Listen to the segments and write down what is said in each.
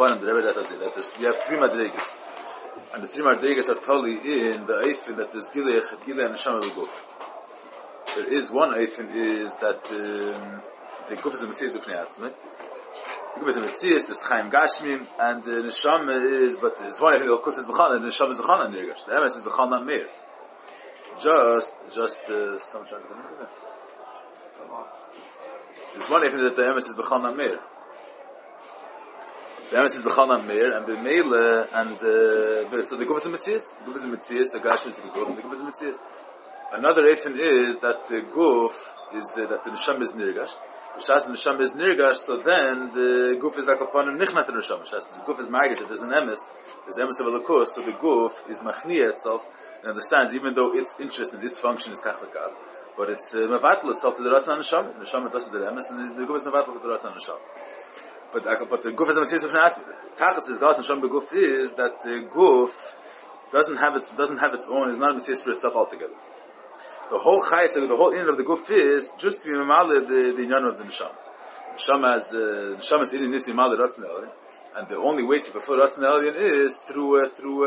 Akapanim, the Rebbe that we have three madrigas. And the three madrigas are totally in the eifin that there's Gilei and Neshama B'guf. There is one eifin is that the Guf is a Metzias B'fnei Atzmei. The Guf is a Metzias, there's Chaim Gashmim, and the Neshama is, but there's one eifin, the Elkus is B'chana, and the Neshama is B'chana Nirgash. The Emes is B'chana not Meir. Just, someone trying to remember that. There's one eifin that the Emes is B'chana Meir. The Emes is B'chana Meir, and B'meile, and so the Guf is a Metzias. The Guf is a Metzias, the Gashmim is a Guf, and the Guf is a Metzias. Another eifin is that the Guf is, that the Neshama is Nirgash. Shas the Neshama is Nirgash, so then the Guf is Akapanim Nichnat in Neshama. Shas the Guf is Margash, if there's an Emes, there's Emes of a Lakus, so the Guf is Machniya itself, and understands, even though its interest and its function is Kachlakav, but it's Mevatel itself to the Ratzon Neshama. Neshama does the Emes, and the Guf is Mevatel to the Ratzon Neshama. But the Guf is a Mesias of Nashmi. Tachas is Gas and Neshama Beguf is that the Guf doesn't have its own, is not a Mesias for itself altogether. The whole chayes, the whole inner of the guf is just to be mamale the inyan of the neshama. Neshama is in nisi mamale ratzon elyon, and the only way to fulfill ratzon elyon is through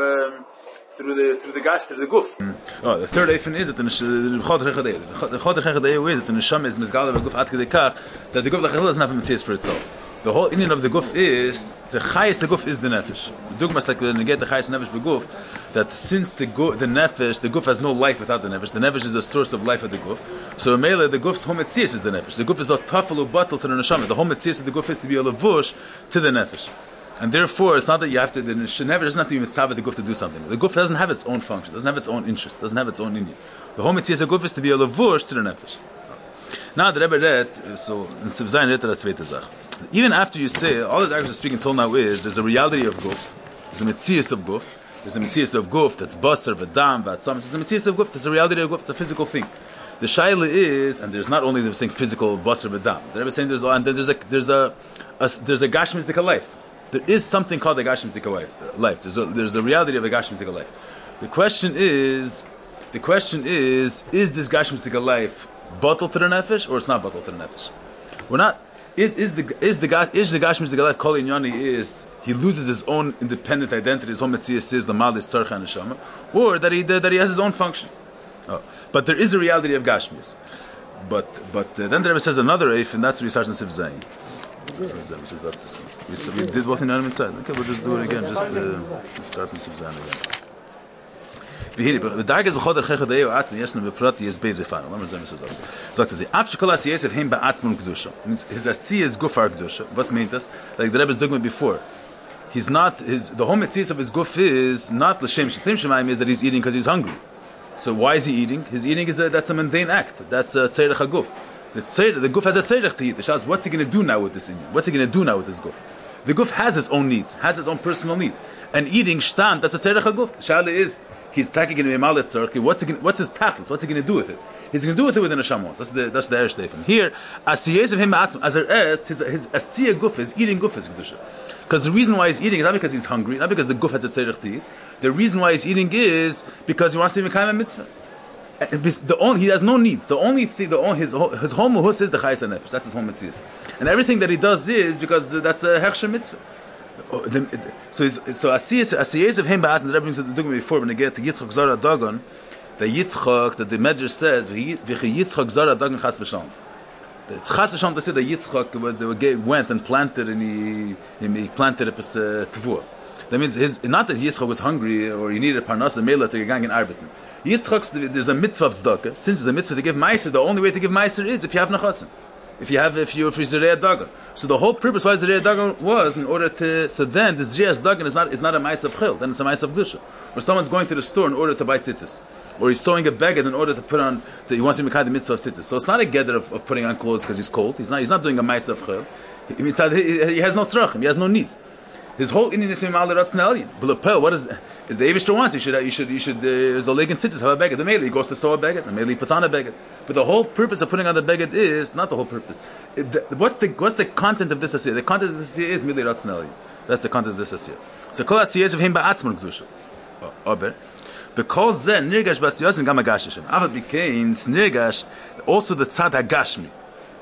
the gash, through the guf. Oh, the third eifin is that the choder chechadei is that the neshama is mizgal of a guf at kedei kach that the guf doesn't have a mitzvah for itself. The whole inyan of the guf is the chayes the guf is the nefesh. The dugmas like when you get the chayes nefesh beguf, that since the nefesh, the guf has no life without the nefesh. The nefesh is a source of life of the guf. So mele the guf's home metzias is the nefesh. The guf is a tafalu battle to the neshama. The home metzias of the guf is to be a levush to the nefesh, and therefore it's not that you have to. The nefesh doesn't have to be mitzvah the guf to do something. The guf doesn't have its own function, doesn't have its own interest, doesn't have its own inyan. The home metzias of the guf is to be a levush to the nefesh. Now the Rebbe read, so in Sivzayin read the zweite Zach. Even after you say, all the arguments are speaking until now is, there's a reality of guf, there's a metzias of guf, there's a metzias of guf that's basar, v'dam, v'atzam, there's a metzias of guf, there's a reality of guf, it's a physical thing. The shaila is, and there's not only them saying physical basar, v'dam, the Rebbe is saying there's a gashmizdika life. There is something called the gashmizdika life. There's a reality of the gashmizdika life. The question is this gashmizdika life bottle to the nefesh, or it's not bottle to the nefesh? We're not. Is the gashmis the galak kol inyani is he loses his own independent identity, his own metzias is the malis tzarcha neshama, or that he has his own function. Oh. But there is a reality of gashmis. But then the Rebbe says another eif, and that's the research in Sif Zayin. We did both in Adam inside. Okay, we'll just do it again. Just start from Sif Zayin again. The dark is b'choder chechadei or atzmi yeshna b'prati is bezefan. Let me say this. Sagt sie, after kol asiyes of him ba'atzmon kedusha. Means his asiyah is gufar kedusha. What means this? Like the Rebbe's dogma before. He's not the whole mitzvah of his guf is not l'shem shemayim is that he's eating because he's hungry. So why is he eating? His eating is that's a mundane act. That's a tzerech haguf. The guf has a tzerech to eat. The shas, what's he going to do now with this inyan? What's he going to do now with this guf? The guf has its own needs, has its own personal needs. And eating shtan, that's a tzerech haguf. The shale is he's taking in a malet tzarki. What's his tachlis? What's he going to do with it? He's going to do with it within a shamos. That's the Eresh Leifim. Here, asiyes of him as his asiyah guf, his eating guf is kedusha. Because the reason why he's eating is not because he's hungry, not because the guf has a tzerech to eat. The reason why he's eating is because he wants to be mekayim a mitzvah. He has no needs. The only thing, his whole muhus is the chayes nefesh. That's his whole mitzvah. And everything that he does is because that's a hechsher mitzvah. So asiyes of him ba'at, and the Rebbe brings the dogma before when they get to Yitzchak Zara Dagon, the Yitzchak that the Medrash says v'chi Yitzchak Zara Dagon chas v'shalom. It's chas v'shalom to say that Yitzchak went and planted and he planted a tvua. That means not that Yitzchak was hungry or he needed parnasa mela to gang in arbeten. Yitzchak's there's a mitzvah of tzedakah. Since there's a mitzvah to give meiser, the only way to give meiser is if you have nechasim. If you're Zerei Dagon. So the whole purpose why Zerei Dagon was in order to, so then the Zerei Dagon is not a mice of chil, then it's a mice of dusha. Or someone's going to the store in order to buy tzitzis. Or he's sewing a beged in order to put on, he wants to make the mitzvah of tzitzis. So it's not a gather of putting on clothes because he's cold. He's not doing a mice of chil. He has no tzrachim, he has no needs. His whole Indian is mal ratzon elyon. B'lepel, what is the Eivishter wants? You should. There's a leg and tzitzis have a beged. The meili goes to sew a beged. The meili puts on a beged. But the whole purpose of putting on the beged is not the whole purpose. What's the content of this asiyah? The content of this asiyah is mili ratzon elyon. That's the content of this asiyah. So kol asiyas of him ba'atzmon kedusha. Aber because then nirgash b'asiyas and gam hagashishim. Ava became nirgash also the tzad hagashmi.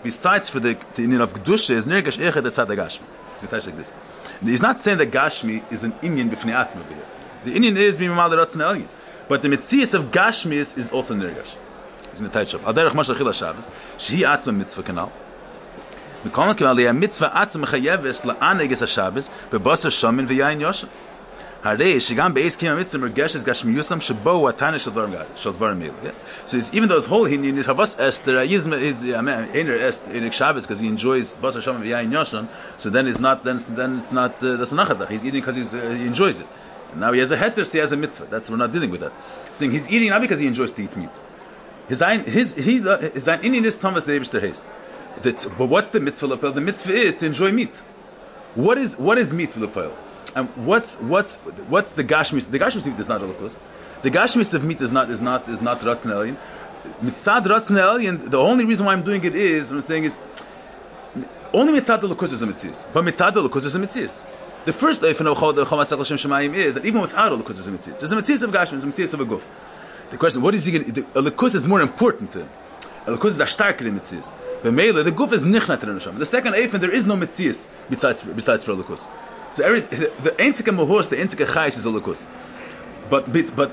besides for the Indian of Kedusha, is Nirgash Echad Etzad HaGashmi. It's like this. He's not saying that Gashmi is an Indian b'fnei atzma over here. The Indian is being Mamal Ratzon Elyon. But the Metzias of Gashmi is also Nirgash. He's in the tight shop. Al derech mashal chila Shabbos, shehi atzma mitzvah kanal. Mikol Kimal Lea mitzvah atzma chayeves la'aneg es HaShabbos bebasar shamin v'yayin yoshen. Harei shigam beis kima mitzvah mergeshes gashmiyusam shebo atane shel dvarim meilu. So even though his whole Indian is havas Esther, is einer est in Shabbos because he enjoys basar shamin v'yayin yoshen. So then it's not that's not that's a nachazach. He's eating because he enjoys it. And now he has a heter, so he has a mitzvah. We're not dealing with that. He's saying he's eating not because he enjoys to eat meat. His Indian is Thomas the Eibishter Hayes. But what's the mitzvah l'poel? The mitzvah is to enjoy meat. What is meat for l'poel? And what's the gashmis? The gashmis meat is not a lukus. The gashmis of meat is not ratzon elyon. Mitzad ratzon elyon. The only reason why I'm doing it is what I'm saying is only mitzad the lukus is a mitzvah, but mitzad the lukus is a mitzvah. The first eifin of Chomas Echel Shem Shemayim is that even without a lukus is a mitzvah. There's a mitzvah of gashmis, there's a mitzvah of a guf. The question: what is he going? A lukus is more important to him. A lukus is a starker in mitzvahs. The mele, the guf is nichnat in Hashem. The second eifin, there is no mitzvahs besides for a lukus. So the einzige mohos, the einzige chayis is a lukus. But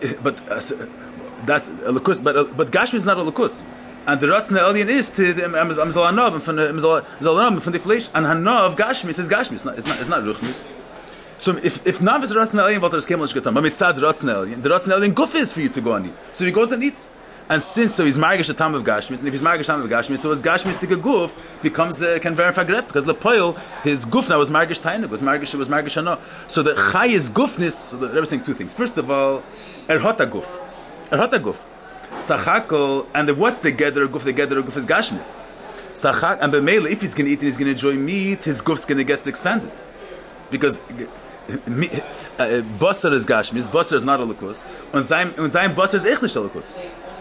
that's a lukus. But gashmi is not a lukus. And the ratzon elyon is to the amzal hanav from the flesh. And hanav gashmi says gashmi. It's not ruchnis. So if nav is ratzon elyon, what is kemel shgatam? But mitzad ratzon elyon, the ratzon elyon guf is for you to go and eat. So he goes and eats. And since he's margish a tam of gashmis, and if he's margish tam of gashmis, so his gashmis the guf becomes can verify gret because the poil his guf now was margish tainig was margish ano. So the chay is gufnis. So the Rebbe is saying two things. First of all, erhota guf, sachakol, and what's the gather guf? The gather guf is gashmis. Sachak and b'meila, if he's going to eat and he's going to enjoy meat, his guf's going to get expanded because. Basar is gashmis, basar is not a lukus. Und sein basar is echt nicht a lukus.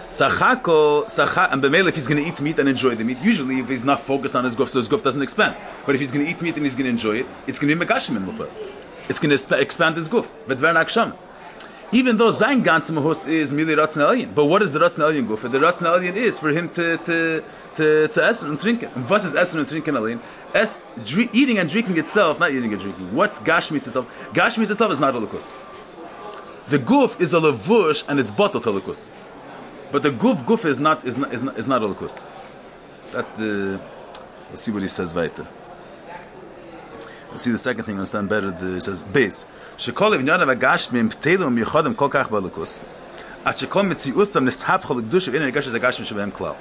And b'meil, if he's going to eat meat and enjoy the meat, usually if he's not focused on his guf, so his guf doesn't expand. But if he's going to eat meat and he's going to enjoy it, it's going to be megashim in lupel. It's going to expand his guf. But vernak sham. Even though sein ganze mahus is mili ratzon elyon, but what is the ratzon elyon guf? The ratzon elyon is for him to essen and trinken. And what is essen and trinken elyon? Eating and drinking itself, not eating and drinking. What's gashmis itself? Gashmis itself is not a lukus. The guf is a levush and it's bottled to lukus. But the guf is not a lukus. That's the. Let's see what he says weiter. Let's see the second thing. Understand better. It says base. Shekol v'nyadav agashmim p'teilum yichodim kol kach b'lukus. At shekol mitziusam nishab chol kedusha v'inay gashes agashmim shebehem klal.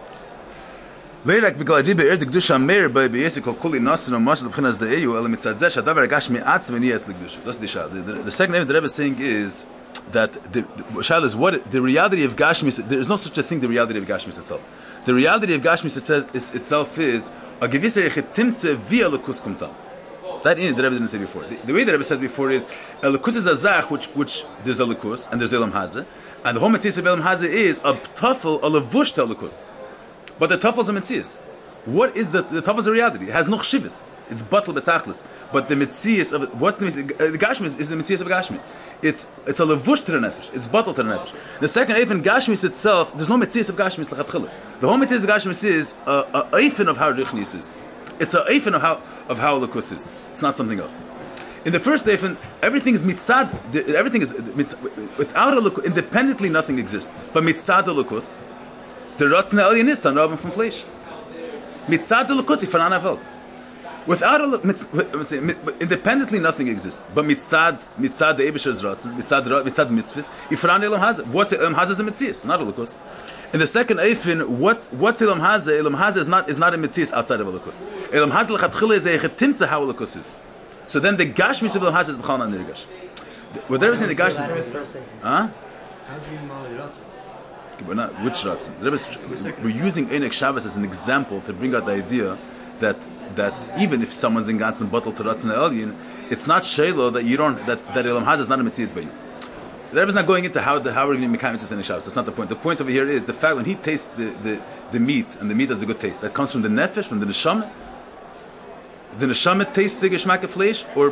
Leirak b'gal adibe the kedusha meir by b'yesik kol kuli nasin o mashal b'chinas de'eyu el mitzad zeh shadavar agashmi atzim v'niyas l'kedusha. That's the shah. The second name the Rebbe is saying is that the shah is what the reality of gashmis. There is no such a thing. The reality of gashmis itself. The reality of gashmis itself is a gewisser yechetimtze via l'kus kumtam. That the Rebbe didn't say before. The way the Rebbe said before is a lukus is a zach, which there's a lukus and there's elam hazeh, and the whole mitzvah of elam hazeh is a tafel a levush to a lukus. But the tafel is a mitzvah. What is the tafel is a reality? It has no chshivas. It's batal betachlis. But the mitzvah of what's the gashmis is the mitzvah of gashmis. It's a levush to the nefesh. It's batal to the nefesh. The second even gashmis itself, there's no mitzvah of gashmis lechatchila. The whole mitzvah of gashmis is a eifin of how richnis is. It's a eifin of how lukus is. It's not something else. In the first eifin, everything is mitzad. Everything is without a lukus. Independently, nothing exists. But mitzad a lukus, the ratzon elyon is an from flesh. Mitzad a lukus ifan anavelt. Without independently, nothing exists. But mitzad the Eibusher's ratzon, mitzad mitzvahs ifan elam hazeh. What's elam hazeh is a mitzvah, not a lukus. In the second eifin, what's elam hazeh? Elam hazeh is not a mitzvah outside of a lukus. Elam hazeh lechatchila is a chetimtza how a lukus is. So then the gashmis of elam hazeh is b'chal nirgash. What they're saying the gashmis, huh? How's he mali ratzon? We're not which ratzon. We're using Einik Shabbos as an example to bring out the idea that even if someone's in ganzen bottle to ratzon elyon, it's not shelo that you don't that elam hazeh is not a mitzvah by you. The Rebbe is not going into how we're going to make mitzvahs in the Shabbos. That's not the point. The point over here is the fact when he tastes the meat, and the meat has a good taste. That comes from the nefesh, from the neshama. The neshama tastes the geschmack of flesh, or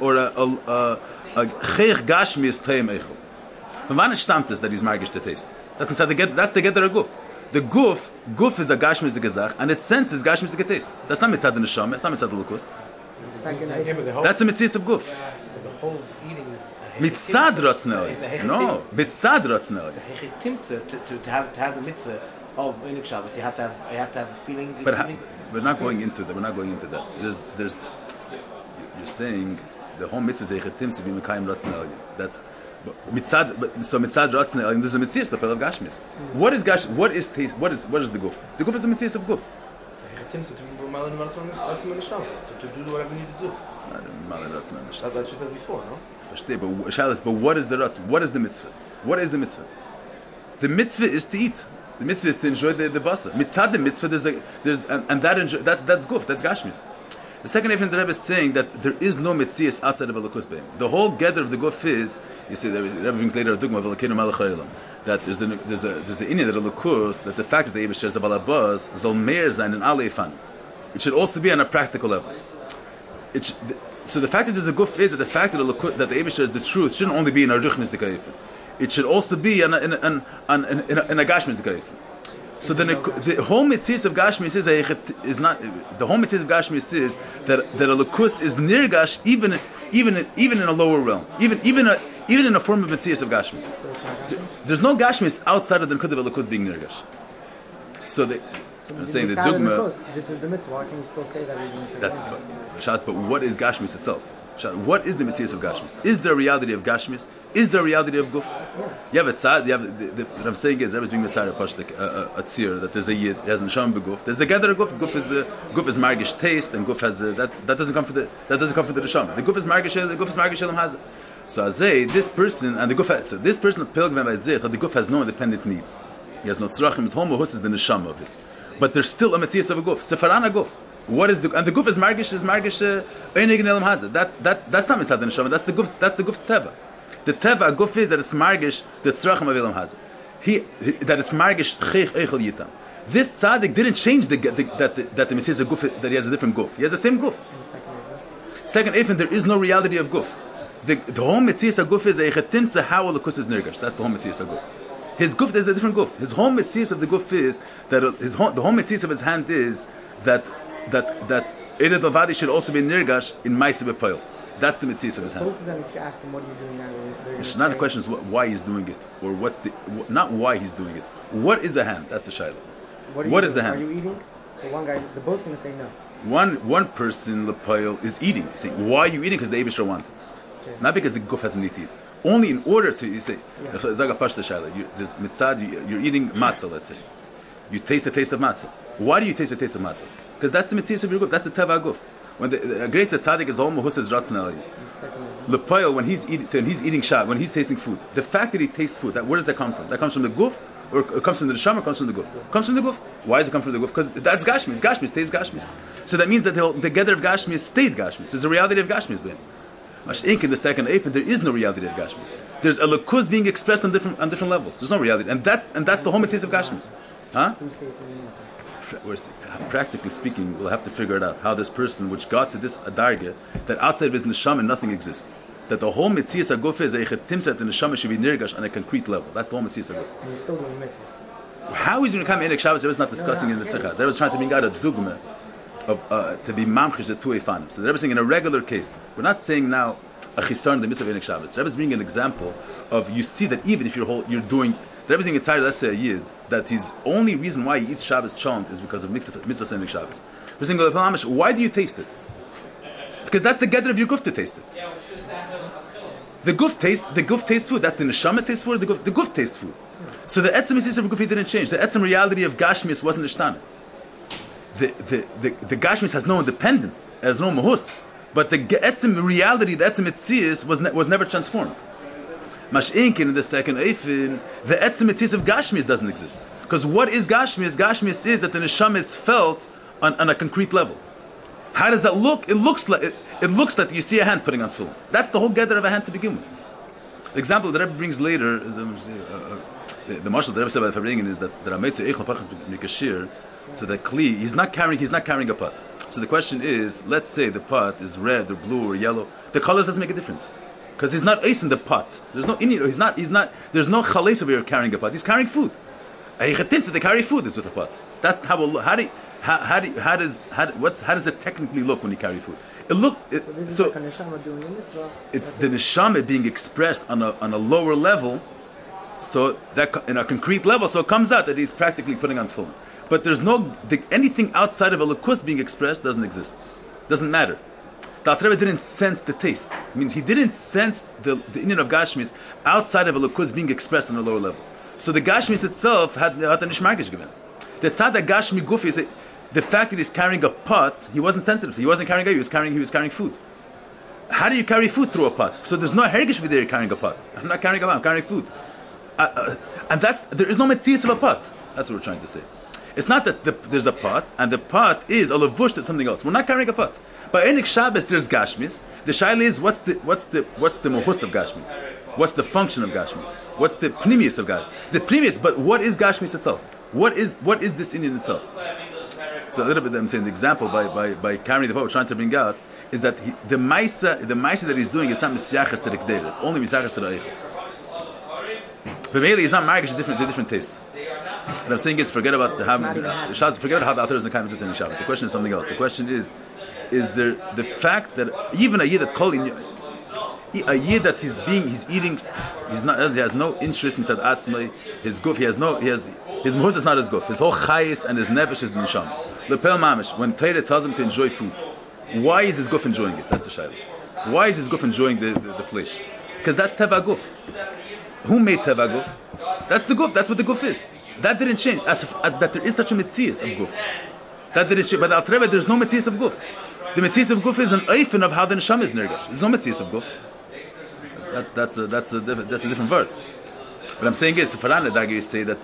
a cheich gashmi is teim eichel. From when stammt is that he's margish to taste. That's the get the guf. The guf is a gashmis gezach, and its sense is gashmis taste. That's not mitzad the neshama. That's not mitzad the lukus. That's a mitzvah of guf. The whole eating is Mitzad ratznei. No, mitzad ratznei. It's a to have the mitzvah of Einik Shabbos. You have to have a feeling. But we're not going into that. We're not going into that. There's. You're saying the whole mitzvah is echetimtza be mekayim ratznei. That's. Mitzad. So mitzad ratznei. There's a mitzvah the of gashmis. What is gash? What is taste? What is the guf? The guf is a mitzvah of guf. To do whatever you need to do. It's not a malin ratznei. That's what you said before, no? But what is the ratz? What is the mitzvah? What is the mitzvah? The mitzvah is to eat. The mitzvah is to enjoy the basa. Mitzad the mitzvah, that's guf, that's gashmis. The second Eifin the Rebbe is saying that there is no mitzvah outside of Elokus Beim. The whole gather of the guf is, you see, the Rebbe brings later a dogma of Elokeinu Melech Haolam, that there's an inyan that Elokus, that the fact that the Eibush is a balabaz zol meir zayin and aleifan. It should also be on a practical level. So the fact that there's a guf is that the fact that the Eibush is the truth shouldn't only be in a ruchnis the kaifin. It should also be in a gashmis the kaifin. So then the whole mitzvah of gashmis is not the whole mitzvah of gashmis is that a lukus is nirgash even in a lower realm, even in a form of mitzvah of gashmis. There's no gashmis outside of the nekudah of a lukus being nirgash. So I'm saying the dogma. This is the mitzvah. Why can you still say that? That's but what is gashmis itself? What is the mitzvah of gashmis? Is there a reality of gashmis? Is there a reality of guf? You have a tzad. What I'm saying is, Rebbe's being mitzvah a tzir that there's a yid. He has neshama beguf. There's a gather of guf. Guf is margish taste, and guf has that doesn't come from the neshama. The guf is margish. The guf is margish elam hazeh. So azay, this person and the guf has, so this person of pilgrim azay that the guf has no independent needs. He has no tzrachim. His homohus is the neshama of his. But there's still a mitzvah of a guf. Sefarana guf. What is the guf is margish einig elam hazeh. That's not mitzvah the neshama. That's the guf's teva. The teva guf is that it's margish the tzrachim of elam hazeh. That it's margish chayich eichel yitam. This tzaddik didn't change that the mitzvah is a guf, that he has a different guf. He has the same guf. Second Eifin, there is no reality of guf. The whole mitzvah of guf is a chetimtza how a lukus is nirgash. That's the whole mitzvah of guf. His guf is a different guf. His whole mitzvah of the guf is that the whole mitzvah of his hand is that Ered Lavadi should also be nirgash in Maaseh B'Poel. That's the mitzvah of his hand. Both of them, if you ask them, what are you doing now? It's not the question is why he's doing it, or not why he's doing it. What is a hand? That's the shayla. What is a hand? Are you eating? So one guy, they're both going to say no. One person, L'Poel, is eating. He's saying, why are you eating? Because the Eibishter wanted. Okay. Not because the guf hasn't eaten. Only in order to, you say, Zaga Pashta Shayla, there's mitzad, you're eating matzah, let's say. You taste the taste of matzah. Why do you taste the taste of matzah? Because that's the mitzvah of your guf. That's the teva guf. When the great tzaddik is all muhusas ratzon. L'Poel, when he's eating shab, when he's tasting food, the fact that he tastes food, where does that come from? That comes from the guf, or it comes from the neshama, or comes from the guf? It comes from the guf. Why does it come from the guf? Because that's gashmis. Gashmis stays gashmis. So that means that the gather of gashmis stayed gashmis. There's a reality of gashmis being. Mash'ink in the second Eifin, there is no reality of gashmis. There's a lekuz being expressed on different levels. There's no reality, and that's the whole mitzvah of gashmis. Huh? Practically speaking, we'll have to figure it out how this person, which got to this adarga, that outside of his neshama nothing exists, that the whole mitzvah aguf is a chetimsa that the neshama should be nirgash on a concrete level. That's the whole mitzvah aguf. And he's still doing mitzvahs. How is he going to come in Shabbos? There was not discussing in the Sikha. There was trying to bring out a dogma of to be mamchish the two efanim. So the Rebbe is saying in a regular case, we're not saying now a chisar in the mitzvah of Einik Shabbos. The Rebbe is bringing an example of you see that even if you're doing. The Rebbe is saying inside, let's say a yid, that his only reason why he eats Shabbos chant is because of mitzvah Einik Shabbos. We're saying, why do you taste it? Because that's the gather of your guf to taste it. The guf tastes food. That the neshama tastes food. The guf tastes food. So the etzem mitzvah of guf didn't change. The etzem reality of gashmis wasn't ishtana. The gashmis has no independence, has no mahus, but the etzem reality, the etzem mitzvah was never transformed. Mash'inkin in the second Eifin, the etzem mitzvah of gashmis doesn't exist. Because what is gashmis? Gashmis is that the neshama is felt on a concrete level. How does that look? It looks like you see a hand putting on film. That's the whole gather of a hand to begin with. The example that Rebbe brings later is the marshal that Rebbe said by the Fabringen is that Rameitze Eichel Pachas Mikashir, so that Kli he's not carrying a pot. So the question is, let's say the pot is red or blue or yellow. The colors doesn't make a difference because he's not ace in the pot. There's no There's no chales over here carrying a pot. He's carrying food. Heichatimtza, they carry food is with a pot. That's how does it technically look when you carry food? So this is like a neshama doing a mitzvah. It's the neshama being expressed on a lower level, so that in a concrete level, so it comes out that he's practically putting on tefillin. But there's anything outside of a lukus being expressed doesn't exist. Doesn't matter. The Alter Rebbe didn't sense the taste. It means he didn't sense the inyan of Gashmis outside of a lukus being expressed on a lower level. So the Gashmis itself had a nishmargish given. The tzad Gashmi gufi is the fact that he's carrying a pot. He wasn't sensitive. He wasn't carrying a. He was carrying food. How do you carry food through a pot? So there's no hergish with there carrying a pot. I'm not carrying a lot. I'm carrying food, and there is no metzias of a pot. That's what we're trying to say. It's not that there's a pot, and the pot is a levush to something else. We're not carrying a pot. But Enik Shabbos, there's Gashmis. The shaila is what's the mohus of Gashmis? What's the function of Gashmis? What's the pnimius of God? The pnimius, but what is Gashmis itself? What is this Indian itself? So a little bit, I'm saying the example by carrying the pot we're trying to bring out is that the maisa that he's doing is not misyachas to the k'der. It's only misyachas to the eichel. But mainly, it's not margish the different tastes. What I'm saying is, forget about how the Alter is Mekayim Mitzvahs in Shabbos. The question is something else. The question is there the fact that even a yid that he's eating, he has no interest in Sad Atzmai, his guf, his mahus is not his guf. His whole chayis and his nefesh is in Sham. Lepel mamish, when Torah tells him to enjoy food, why is his guf enjoying it? That's the shayla. Why is his guf enjoying the flesh? Because that's teva guf. Who made teva guf? That's the guf. That's what the guf is. That didn't change. That there is such a metzias of guf. That didn't change. But the Alter Rebbe, there's no metzias of guf. The metzias of guf is an oifen of how the neshama is nirgash. There's no metzias of guf. That's a different word. What I'm saying is, Farana Dargi say that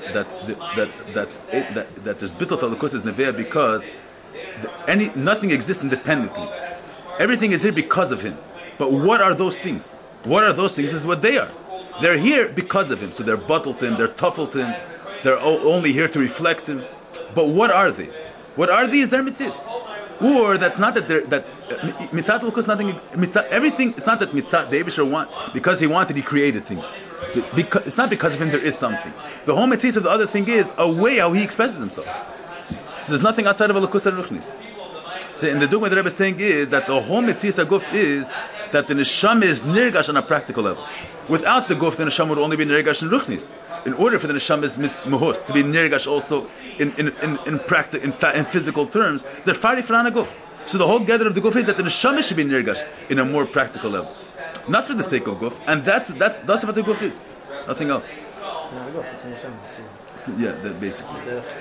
there's bittul talakus is nevea because nothing exists independently. Everything is here because of him. But what are those things? What are those things? Is what they are. They're here because of him. So they're bottled him. They're tuffled him. They're only here to reflect him. But what are they? What are these? They're mitzvahs. Or that's not that mitzvah lukus nothing. Everything. It's not that mitzvah the Eibusher because he wanted, he created things. It's not because of him there is something. The whole mitzvah of the other thing is a way how he expresses himself. So there's nothing outside of a lukus and ruchnis. And the dogma the Rebbe is saying is that the whole mitzvah guf is that the neshama is nirgash on a practical level. Without the guf, the neshama would only be nirgash in ruchnis. In order for the neshama's muhus to be nirgash also in physical terms, they're fari frana guf. So the whole gather of the guf is that the neshama should be nirgash in a more practical level, not for the sake of guf. And that's what the guf is, nothing else. It's not a guf, it's a neshama. Yeah, that basically.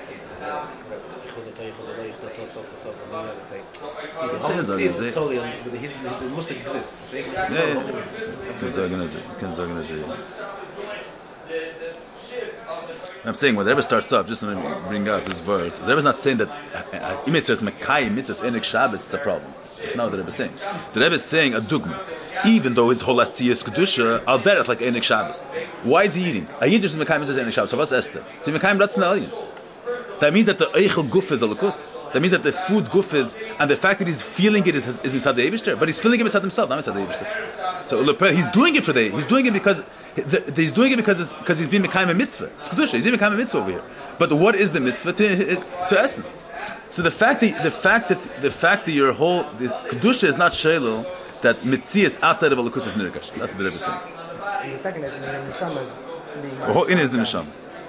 It's totally his musik exists. I'm saying when the Rebbe starts up, just to bring out this word, the Rebbe is not saying that mitzvahs Mekai, mitzvahs Enik Shabbos is a problem. It's not what the Rebbe is saying. The Rebbe is saying a dogma. Even though his whole asiyas kedusha, I'll bet it like Enik Shabbos. Why is he eating? A yid is Mekai mitzvahs Enik Shabbos. So what's Esther? So Mekai ratzon aliyah. That means that the eichel guf is a lukus. That means that the food guf is, and the fact that he's feeling it is mitzad the Eibusher, but he's feeling it mitzad himself, not mitzad the Eibusher. So he's doing it for the. He's doing it because he's being mekayim a mitzvah. It's kedusha. He's being mekayim a mitzvah over here. But what is the mitzvah to essen? So the fact that your whole the kedusha is not shelo, that mitzias outside of a lukus is nirgash. That's what the Rebbe is saying. And the second is the neshama is being. The whole in is the neshama.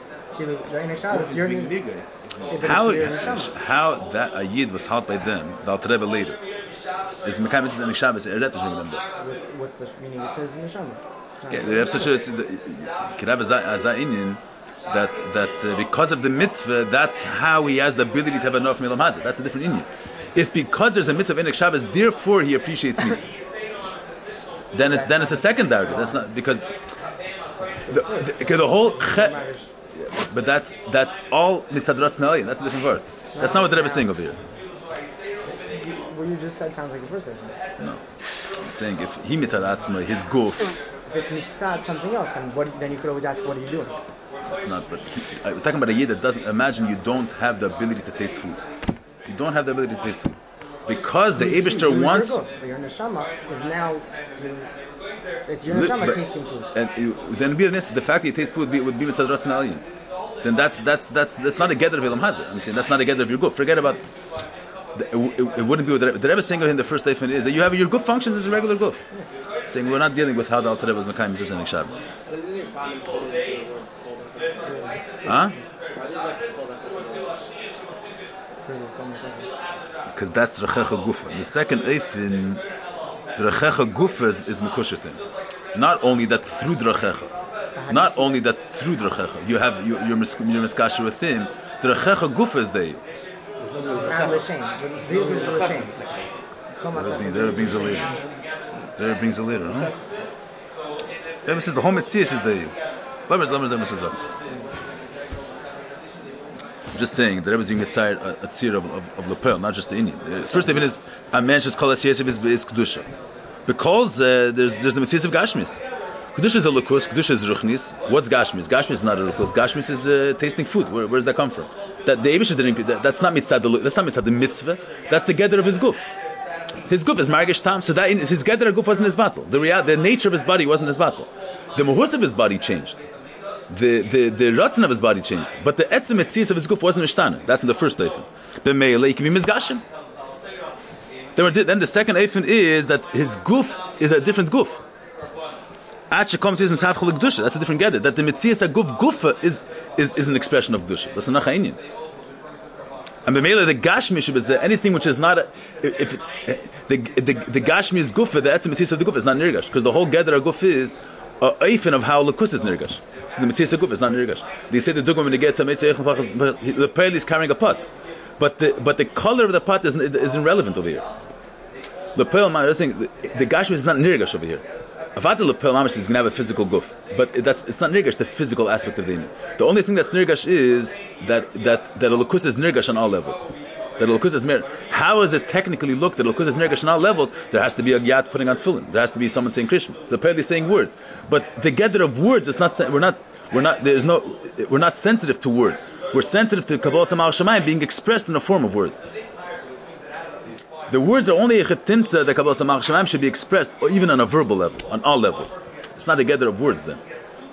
How that a yid was helped by them, the Alter Rebbe later, is Mekayim Mitzvahs and Shabbos Eret to bring them there. What's the meaning? It says neshama. Okay, they have such a could have a inyan that because of the mitzvah, that's how he has the ability to have enough milam hazeh. That's a different inyan. If because there's a mitzvah of Enik Shabbos, therefore he appreciates meat, then it's a second darga. That's not because the whole. But that's all mitzad ratzon. That's a different word. That's not what the Rebbe is saying over here. What you just said sounds like the first version. No, I'm saying if he mitzad atzma, his guf. If it's mitzad something else, then you could always ask, what are you doing? It's not. But we're talking about a yid that doesn't imagine you don't have the ability to taste food. You don't have the ability to taste food because the Eibusher wants. Your neshama is now. It's your neshama tasting food. And then be honest, the fact that you taste food would be mitzad ratzon aliyah. then that's not a gather of Ilam Hazard. I'm saying that's not a gather of your guf. Forget about. It wouldn't be what the Rebbe saying in the first statement is that you have your guf functions as a regular guf. Saying we're not dealing with how the Alter Rebbe is Mekayim just in Shabbos. Huh? Because that's Rechecha Gufa. The second Eifin, the Rechecha Gufa is Mekushetim. Not only that through Rechecha, you have your miskasha with him. The Rechecha Gufa is there. There brings a later. There brings a later, huh? Rebbe says the whole Metzias is there. I'm just saying, the Rebbe is being a tzir of Lepel, not just the Indian. First thing is, a man's kol ha'siyesiv is Kedusha. Because there's the Metzias of Gashmis. Kedusha is a lukus, Kedusha is ruchnis. What's Gashmis? Gashmis is not a lukus. Gashmis is tasting food. Where does that come from? That the Eivisha didn't. That's not mitzvah. That's not mitzvah the mitzvah. That's the gather of his guf. His guf is margish tam. So that his gather of guf wasn't his battle. The nature of his body wasn't his battle. The mahus of his body changed. The ratzon of his body changed. But the etzem etzias of his guf wasn't ishtana. That's in the first eifin. The meile can be mizgashim. Then the second eifin is that his guf is a different guf. That's a different gather. That the Metzias Guf Gufa is an expression of Gdusha. That's a Nachayinyan. And B'meila, the Gashmi is anything which is not if it's the Gashmi is Gufa, the Etzem Metzias of the Gufa is not Nirgash. Because the whole gather of Guf is a Eifin of how Lakus is Nirgash. So the Metzias Guf is not Nirgash. They say the Dugma when they get to Metzias, the Peil is carrying a pot. But the color of the pot is irrelevant over here. The Peil, the Gashmi is not Nirgash over here. Avada Lepel Mamish is going to have a physical guf, but it's not nirgash, the physical aspect of the inyan. The only thing that's nirgash is that a lukus is nirgash on all levels. That a lukus is mir. How does it technically look that a lukus is nirgash on all levels? There has to be a yad putting on tefillin. There has to be someone saying Krishma. The Pele is saying words, but the gather of words is not. We're not sensitive to words. We're sensitive to Kabbalah Samal Shemayim being expressed in the form of words. The words are only a chetimsa that Kabbalah Samach Shemaim should be expressed even on a verbal level, on all levels. It's not a gather of words then.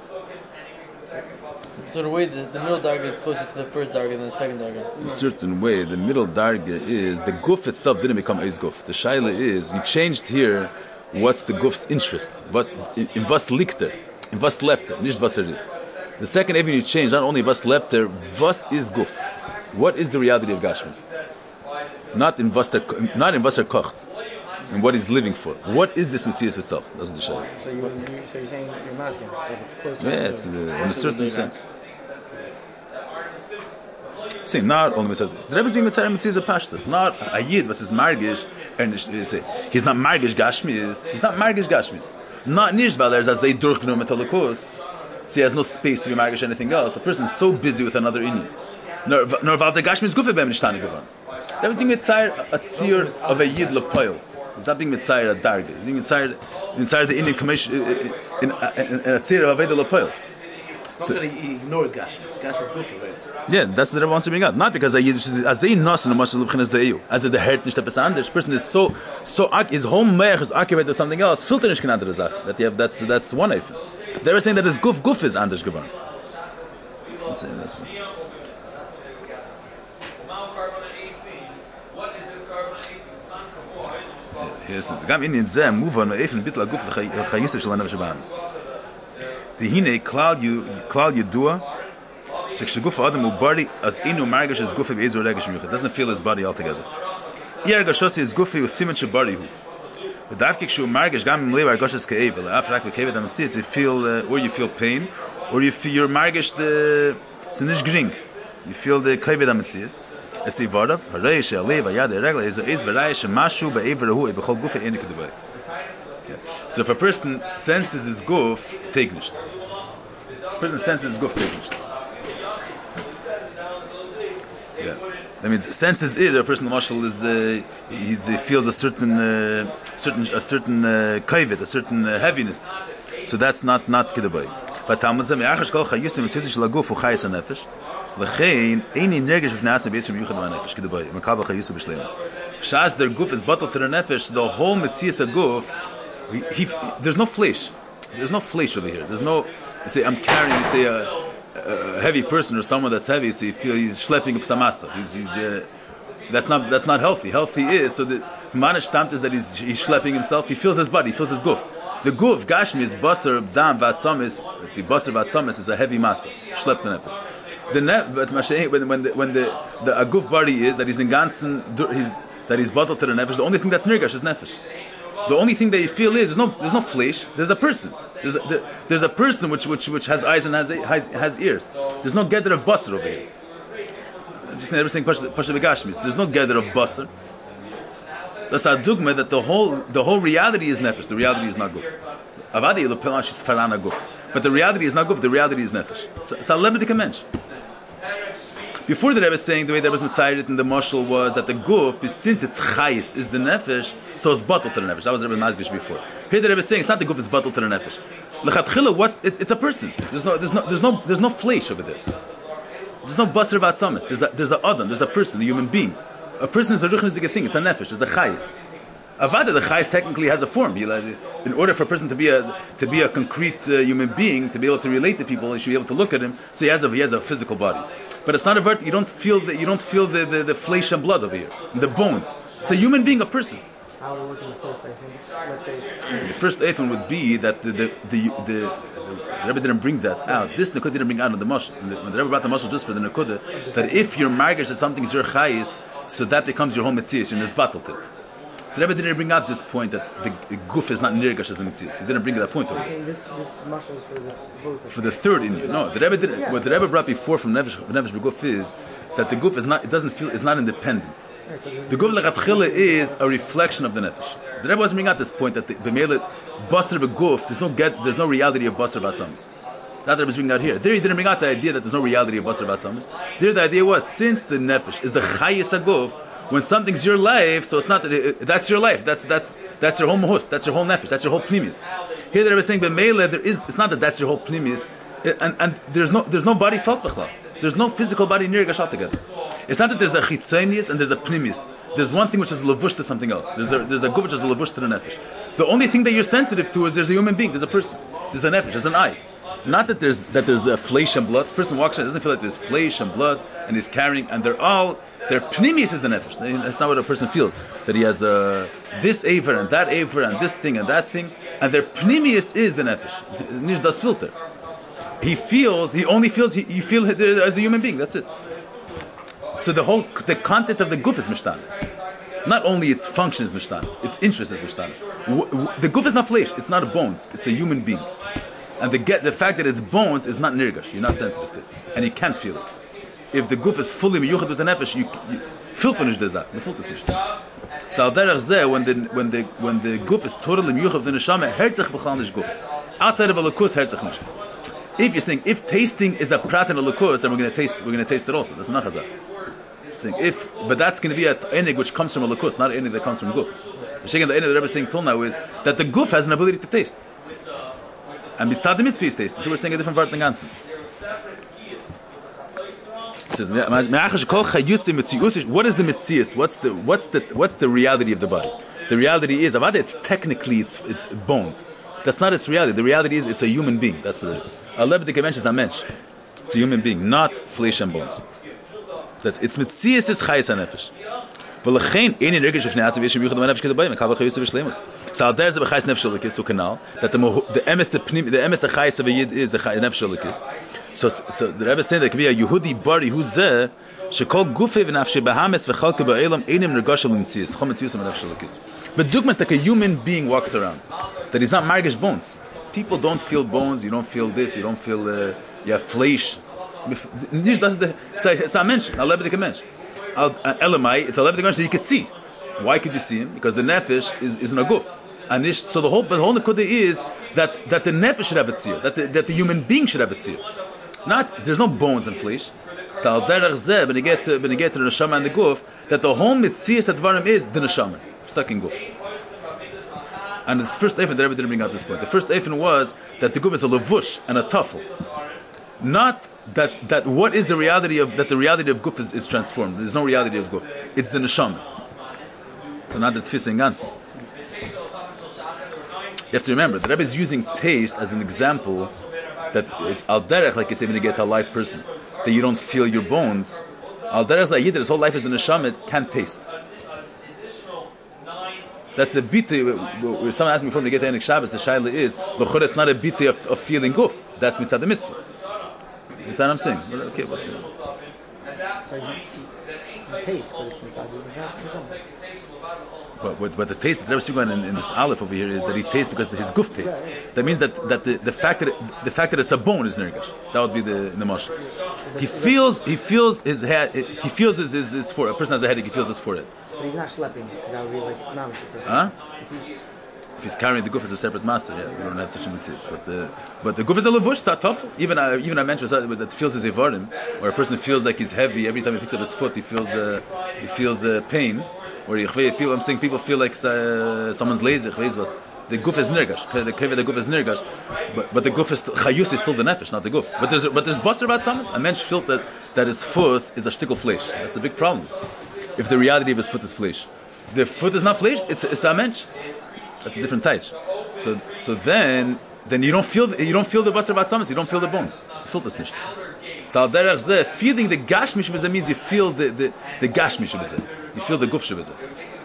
So the way the middle darga is closer to the first darga than the second darga? In a certain way, the middle darga is, the guf itself didn't become eis guf. The shaila is, you changed here, what's the guf's interest? In was liegt in was lebt nicht was is. The second even you change, not only was lebt was is guf. What is the reality of Gashmis? Not in Wasser kocht, and what he's living for. What is this Metzias itself? That's the shayla. So you're saying you're masking that it's close to yes, in a certain sense. See, not only Metzias. The Rebbe is being Metzias of Pashtas. Not a Yid was his margish, and he's not margish Gashmis. He's not margish Gashmis. Not nicht, weil as they durchgenommen mit Holocaust. So he has no space to be margish anything else. A person is so busy with another inyan. Nor weil der Gashmis Gufe beim nicht geworden. That was being mitzayir a tzir of a yid lepoil. It's not being mitzayir a darga. It's being mitzayir the Indian commission in a tzir of a veda lepoil. So he ignores Gashmis. Gashmis good for him. Yeah, that's the Rebbe wants to bring out. Not because a yid as they nos in the mashal lebchin as the EU, as if the hert nicht etwas anderes. Person is so his whole meich is occupied with something else. Filter nicht kein andere Sache. That you have that's one eif. They were saying that his guf is anders geworden. I'm saying that's. גם עניין זה מובן מאיפן ביטל הגוף לחייסה של הנפש הבאמס. דהינה כלל ידוע שכשגוף האדם הוא בריא אז אינו מרגש את גופי באיזו רגש מיוחד. Doesn't feel his body altogether. אי הרגשוסי את גופי הוא סימן שבריא הוא. ודווקא כשהוא מרגש גם אם לב הרגשס כאב ולאף רק בכאב המציץ you feel or you feel pain or you feel you're מרגש זה nicht gering. You feel the כאב המציץ. So for a person's senses his guf, take nicht. Person senses his guf, take nicht. Yeah. That means senses is a person. The marshal is he feels a certain kavit, a certain heaviness. So that's not kedabay. But Talmud me'achar shkol chayusim mitzvah shel haguf u chayis hanefesh. L'chein eini nergesh v'natz b'yisur b'yuchad v'nefesh kedabay. Makabel chayusim b'shleimus. Shas their guf is bottled to the nefesh. The whole mitzvah guf, there's no flesh. There's no flesh over here. There's no. You say I'm carrying. You say a heavy person or someone that's heavy, so you feel he's schlepping up samasa. That's not healthy. Healthy is so that manish stamt is that he's schlepping himself. He feels his body. He feels his guf. The guf gashmi is basar dam vatsamis. Let's see, basar vatsamis is a heavy masa. Schlepp the nepes. The net, but when the a guf body is that he's in ganzen, that he's bottled to the nefesh. The only thing that's nirgash is nefesh. The only thing that you feel is there's no flesh. There's a person. There's a person which has eyes and has ears. There's no gather of basar over here. I'm just saying everything pasha begashmis. There's no gather of basar. That's a dogma that the whole reality is nefesh. The reality is not guf. Avadi lepelash is farana guf. But the reality is not guf. The reality is nefesh. It's a lebedik mensch. Before the Rebbe is saying the way that was mitzayed in the mashal was that the guf, since it's chayis, is the nefesh, so it's bottled to the nefesh. That was the Rebbe Mazgish before. Here the Rebbe is saying it's not the guf, it's bottled to the nefesh. Lechatchila, it's a person. There's no flesh over there. There's no basar vatzamis. There's a adam. There's a person, a human being. A person is a ruchnizik thing. It's a nefesh. It's a chayis. Avada, the chayis technically has a form. In order for a person to be a concrete human being, to be able to relate to people, you should be able to look at him. So he has a physical body. But it's not a vert. You don't feel the flesh and blood over here, the bones. It's a human being, a person. How would work in the first eifin? Let's say The first eifin would be that the Rebbe didn't bring that out. This Nekuda didn't bring out of the mashal. When the Rebbe brought the mashal just for the Nekuda, that if your marriage that something's your chayis, so that becomes your whole metzias, you're nisbattled it. The Rebbe didn't bring out this point that the guf is not nirgash as a metzias. He didn't bring that point over. this mashal is for the both. For the third Indian, no. The Rebbe didn't. What the Rebbe brought before from Nefesh Beguf is that the guf is not. It doesn't feel. It's not independent. The guf lechatchila is a reflection of the nefesh. The Rebbe wasn't bringing out this point that the b'meilet basar beguf. There's no reality of basar vatzamis. That's what the Rebbe is bringing out here. There he didn't bring out the idea that there's no reality of basar vatzamis. There the idea was since the nefesh is the chayis aguf. When something's your life, so it's not that's your life. That's your whole mahus. That's your whole nefesh. That's your whole pnimis. Here the Rebbe is saying b'meilet it's not that's your whole pnimis, and there's no body felt b'chlal. There's no physical body near Gashal together. It's not that there's a chitzonius and there's a pnimis. There's one thing which is levush to something else. There's a guf which is levush to the nefesh. The only thing that you're sensitive to is there's a human being, there's a person, there's a nefesh, there's an eye. Not that there's a flesh and blood. The person walks in, doesn't feel like there's flesh and blood, and he's carrying, and their pnimis is the nefesh. That's not what a person feels. That he has this aver and that aver and this thing and that thing, and their pnimis is the nefesh. Nish does filter. He only feels you feel as a human being. That's it. So the content of the guf is mishtan. Not only its function is mishtan, its interest is mishtan. The guf is not flesh. It's not a bones. It's a human being. And the fact that it's bones is not nirgash. You're not sensitive to it, and you can't feel it. If the guf is fully miyuchad with the nefesh, you feel punish does that. So al derech zeh, when the guf is totally miyuchad with the neshama, herzach b'chal nish guf. Outside of a lukus, herzach nish. If you're saying if tasting is a prat and a lukus, then we're going to taste it also. That's not chazar. Saying but that's going to be a enig which comes from a lukus, not an enig that comes from guf. The enig the Rebbe is saying till now is that the guf has an ability to taste. And mitzad the mitzvah is tasting. People are saying a different part than ganzen. It says, what is the mitzias? What's the reality of the body? The reality is, it's technically it's bones. That's not its reality. The reality is it's a human being. That's what it is. A lebedik mensch is a mensch. It's a human being, not flesh and bones. It's mitzias is chayis hanefesh. V'lechein any nirgish of neatzav yeshim yuchad manefesh kedabayim kavach yusuf shleimus. So there's a b'chayis nefesh lekis ukanal that the emes chayis of a yid is the nefesh lekis. So the Rebbe is saying that could be a Yehudi bari who's zeh shekol gufei v'nafshe b'hames v'chalke ba'elam einim nirgash l'mitzias chom mitzias manefesh lekis. But dugmas like a human being walks around that he's not margish bones. People don't feel bones. You don't feel this. You don't feel you have flesh. Nish does the it's a mensch. A lebedik mensch. Elamai, it's a lebedik mensch that you could see. Why could you see him? Because the nefesh is in a guf. And so the whole nekuda is that the nefesh should have a tzir, that the human being should have a tzir. Not there's no bones and flesh. So al derech zeh when you get to the neshama and the guf, that the whole mitzias advarim is the neshama stuck in guf. And the first eifin, the Rebbe didn't bring out this point. The first eifin was that the guf is a levush and a tuffle. Not that what is the reality of that the reality of guf is transformed. There's no reality of guf. It's the neshama. So not the tfisa and ganzen. You have to remember, the Rebbe is using taste as an example that it's al derech, like you say when you get to a live person, that you don't feel your bones. Al derech is that his whole life is the neshama, it can't taste. That's a bitui. When someone asked me before to get to Enik Shabbos, the shaila is l'chora. It's not a bitui of feeling guf. That's mitzvah the mitzvah. You see what I'm saying? Okay, we'll see. So you taste, but it's inside But the taste that Rebbe Sigman in this aleph over here is that he tastes because his guf tastes. That means that the fact that it's a bone is nirgash. That would be the mashal. He feels his head. He feels his forehead. A person has a headache. He feels his forehead. But he's not schlepping because that would be like mamish. Huh? If he's carrying the guf as a separate master, yeah, we don't have such a mitzvah. But the guf is a levush, it's a tough. Even I mentioned that feels his evarim, or a person feels like he's heavy every time he picks up his foot. He feels pain. Or I'm saying people feel like someone's lazy. The guf is nirgash. The guf is nirgash, but the guf is chayus is still the nefesh, not the guf. But there's basar about someone. A mensch felt that his foot is a shtickle flesh. That's a big problem. If the reality of his foot is flesh, the foot is not flesh. It's a mensch. That's a different type. So then you don't feel the basar batzamas. You don't feel the bones. You feel this nicht. So al derech zeh, feeling the gashmish b'zeh means you feel the gashmish b'zeh. You feel the guf b'zeh.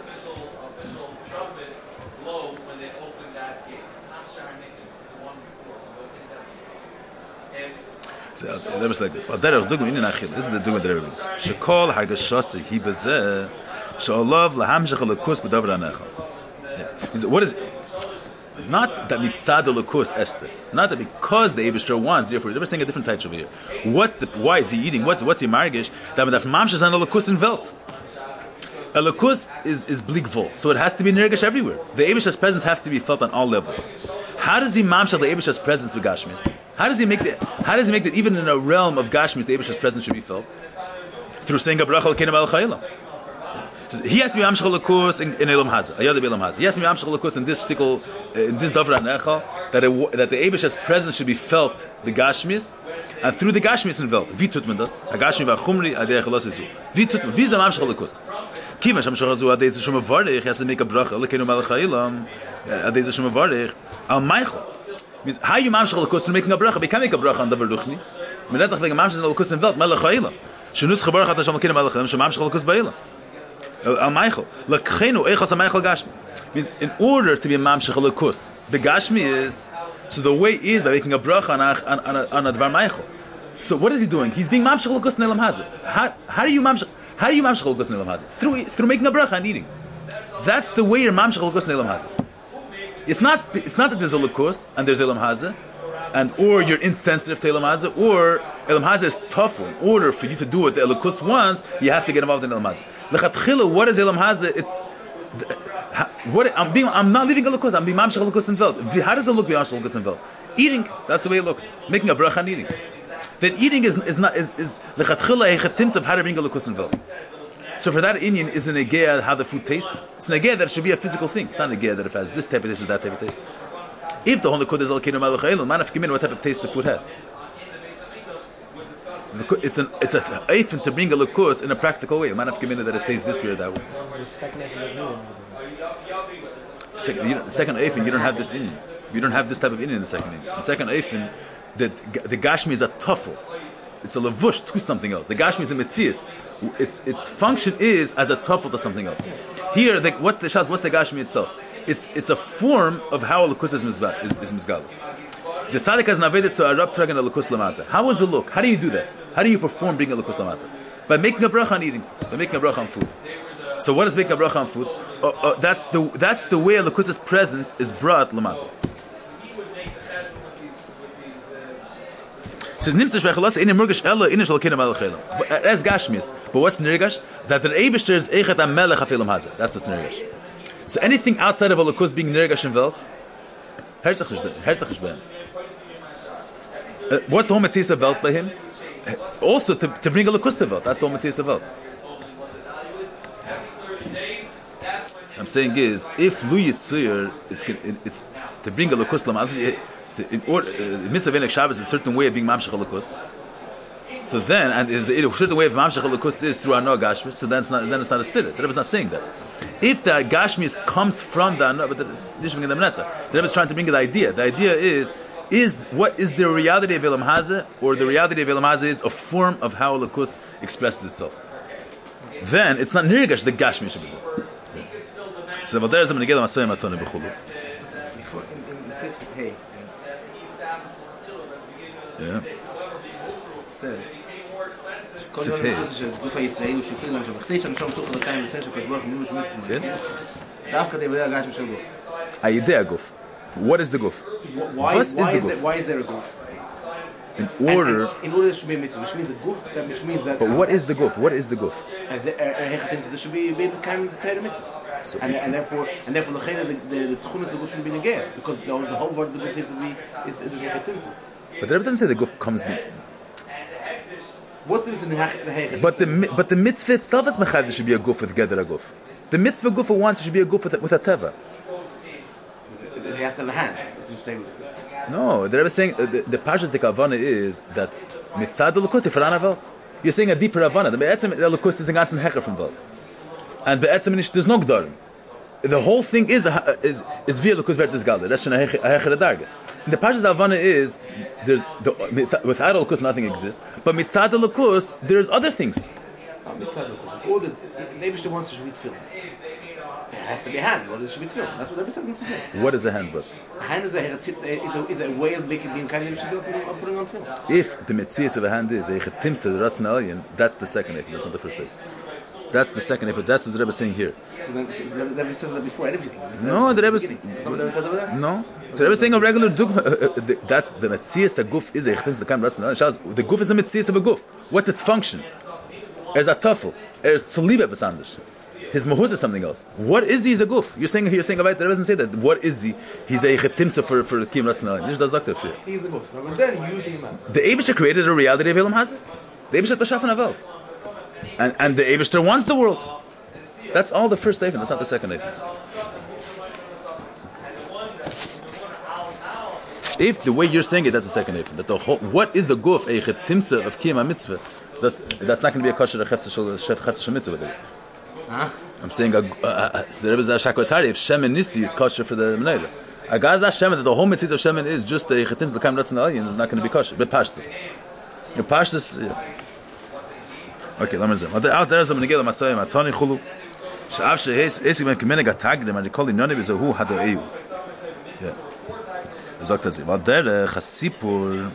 So let me say like this. Al derech dugma inin achil. This is the dugma that everybody is. Shekol hagashasi hi b'zeh she'olav lahamshach alakus b'davar anecha. What is it? Not that mitzad alakus Esther. Not that because the Eibishter wants, therefore they're saying a different type over here. Why is he eating? What's he margish? That mamshas an alakus in velt. Alakus is blig vol, so it has to be nergish everywhere. The Eibishter's presence has to be felt on all levels. How does he mamshal the Eibishter's presence with Gashmis? How does he make that even in a realm of Gashmis the Eibishter's presence should be felt? Through saying a bracha l'kenim al chayilam. He has to be amshach lakus in Elam Haza. Ayad Elam Haza. He has to be amshach lakus in this fickle, in this davar anechal, that the Eibish's presence should be felt the gashmis, and through the gashmis in felt. Vi tut man das? Agashmi v'achumri adei chalos izu. Vi tut man. Vi zam amshach lakus. Kima shamshach azu adei zeh shom avarich. He has to make a bracha lekenu malach ha'ilam adei zeh shom avarich al meichel. Means how you amshach lakus to making a bracha? We can make a bracha on davar luchni. Menetach v'gam amshach lakus in felt malach ha'ilam. Shenus chabarach ata shom lekenu malach ha'ilam shom amshach lakus ba'ilam. Means in order to be a mamshech alakus, the gashmi is so the way is by making a bracha on a dvar meichel. So what is he doing? He's being mamshech alakus in elam hazeh. How do you mamshech alakus in elam hazeh? Through making a bracha and eating. That's the way you're mamshech alakus in elam hazeh. It's not that there's a lakus and there's elam hazeh, and or you're insensitive to elam hazeh, or elam hazeh is tough. In order for you to do what the lakus wants, you have to get involved in elam hazeh. Lechatchila, what is elam hazeh? It's I'm not leaving a lakus. I'm being mamshech lakus in veld. How does it look being mamshech lakus in veld? Eating. That's the way it looks. Making a bracha and eating. Then eating is lechatchila a chetimtz of how to bring a lakus in veld. So for that Indian is an egea how the food tastes. It's an egea that it should be a physical thing. It's not an egea that it has this type of taste or that type of taste. If the whole likud is al kinu malach ha'ilam, man of kimin, what type of taste the food has? It's a eifin to bring a lukus in a practical way. Man of kimin that it tastes this way or that way. Second eifin, you don't have this in. You don't have this type of in the second eifin. The second eifin, the gashmi is a tuffle. It's a lavush to something else. The gashmi is a metzias. Its function is as a tuffle to something else. Here, what's the gashmi itself? It's a form of how a lukus is mizgal. The tzaddik has navedet to arab tragan a lukus lamata. How does it look? How do you do that? How do you perform bringing a lukus lamata? By making a bracha on eating. By making a bracha on food. So what is making a bracha on food? That's the way a lukus's presence is brought lamata. Says nimtzash v'chalas ina murgash ella ina shal kina melech elam. As gashmis, but what's nirgash? That the Eibishter is eichet amelech afilam hazeh. That's what's nirgash. So anything outside of a lukus being nirgash in velt, herzach is behem. What's the whole mitzvah of velt by him? Also to bring a lukus to velt. That's the whole mitzvah of velt. I'm saying is if lu yitzur, it's to bring a lukus lamad. In order, the mitzvah of Enek Shabbos is a certain way of being mamshech halakus. So then, and there's a certain way of mamshech halakus is through ano gashmis. So then it's not a stira. The Rebbe is not saying that. If the gashmis comes from the ano, but the Rebbe is trying to bring the idea. The idea is what is the reality of Elam Hazeh, or the reality of Elam Hazeh is a form of how Lakus expresses itself. Then it's not nirgash the gashmi shebizeh. So Valder is a menigel masayim atone b'chulu. Before in 50, hey, Yeah. says. Sif hey. גוף הישראלי שוקלים למשל, בכדי שהמשום תוך דקיים וסן שוקל ברוך מימוש מצטמא. דווקא די בדעה גשם של גוף. Ayidei guf. What is the guf? Why is there a guf? In order. In order there should be a mitzvah, which means a guf, which means that... But what is the guf? What is the guf? There should be a kind of mitzvahs. And therefore, the tchunas of the guf should be negayah, because the whole word of the guf is a hechetimtzah. But the Rebbe doesn't say the guf comes me. What's the reason the hechetimtzah? But the mitzvah itself is mechav there should be a guf with gedera guf. The mitzvah guf wants there should be a guf with a teva. They have to have a hand. It doesn't say... No, the Rebbe is saying the parshas de kavana is that mitzad lukus ifran avelt. You're saying a deeper avana. The be'etzem lukus is a ganzen hecher from velt, and be'etzem there's no gdarim. The whole thing is via lukus vertus galder. That's a hecher darga. The parshas avana is there's without lukus nothing exists, but mitzad lukus there's other things. Mitzad lukus. All the Eibishter wants to be tefillin. It has to be a hand. Well, it should be tefillin. That's what Rebbe says in Sifrei. What is a hand but? A hand is a way of making being kind of putting on tefillin. If the mitzias of a hand is a chetimsa the ratzon alien, that's the second if. That's not the first if. That's the second if. That's what the Rebbe is saying here. So then the Rebbe says that before everything. No, the Rebbe is... Somebody Rebbe said over there? No. The Rebbe is saying a regular dugma. That's the mitzias a guf is a chetimsa the kind of ratzon alien. The guf is a mitzias of a guf. What's its function? There's a tuffle. There's tzalibe besandish. His mahuz is something else. What is he? He's a guf. You're saying about that. It doesn't say that. What is he? He's a chetimsa for the kim ratzon alien. He's a guf. But then using him out. The Eibishter created a reality of Elam Hazeh. The Eibishter b'shafan avelt. And the Eibishter wants the world. That's all the first Eifin. That's not the second Eifin. If the way you're saying it, that's the second Eifin. That the whole, what is the guf, a chetimsa of kiyam mitzvah? That's not going to be a kosher chefzer mitzvah. Huh? I'm saying the Rebbe is shakotari. If shemen nisi is kosher for the menorah, a guy's that shemen that the whole mitzvah of shemen is just the chetimsa the kam ratzon alien is not going to be kosher. But pashtus, yeah. Okay, let me say. Out there is a menigel masayim atoni chulu. She'av she'es esik ben k'meneg atagdim and yikol inoni b'zehu hadoeu. Yeah. Sagt er sich. Weil der Chassipur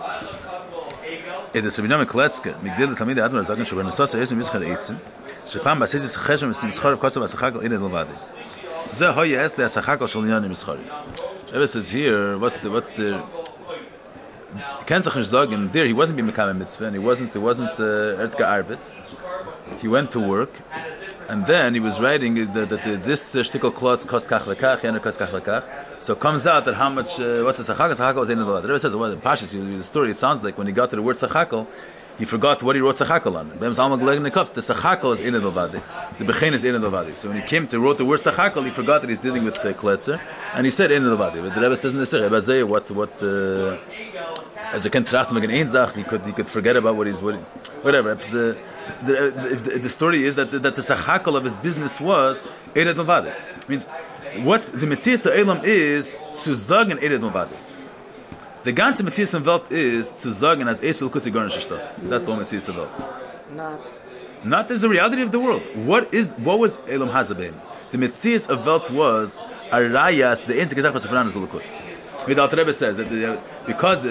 את הסבינה מקלצקר, מגדיל לתלמיד האדמר לזגן שבנוסס היסם מסחר עצם, שפעם בעשיס חשם מסחר וכוסף והשחקל אין לבדי. זה הוי יעס להשחקל של עניין מסחרי. Rebbe says here, what's the can't sagen there he wasn't being a mitzvah and he wasn't Erdga Arbit. He went to work and then he was writing that this shtickle clothes cost kach lekach, and cost kach lekach. So it comes out that how much what's the sachakal? Sachakal was in the law. The Rebbe says, well, the Pashas, you read the story, it sounds like when he got to the word sachakal, he forgot what he wrote sachakal on. The sachakal is in the Levadi. The bechen is in the Levadi. So when he came to wrote the word sachakal, he forgot that he's dealing with the kletzer, and he said in the Levadi. But the Rebbe says in the Sech, what as a kentracht again einzach, he could forget about whatever. The story is that the sachakal of his business was Ered Levadi. Means what the Metzias Elam is to sagen Ered Levadi. The ganze Metzias Welt is to sagen as Esel Kusi Garnish. That's the whole Metzias Welt. Not there's a reality of the world. What was Elam Hazabim? The Metzias of Welt was a rayas the einzige Sache was Fran is Lukus. The Alter Rebbe says that because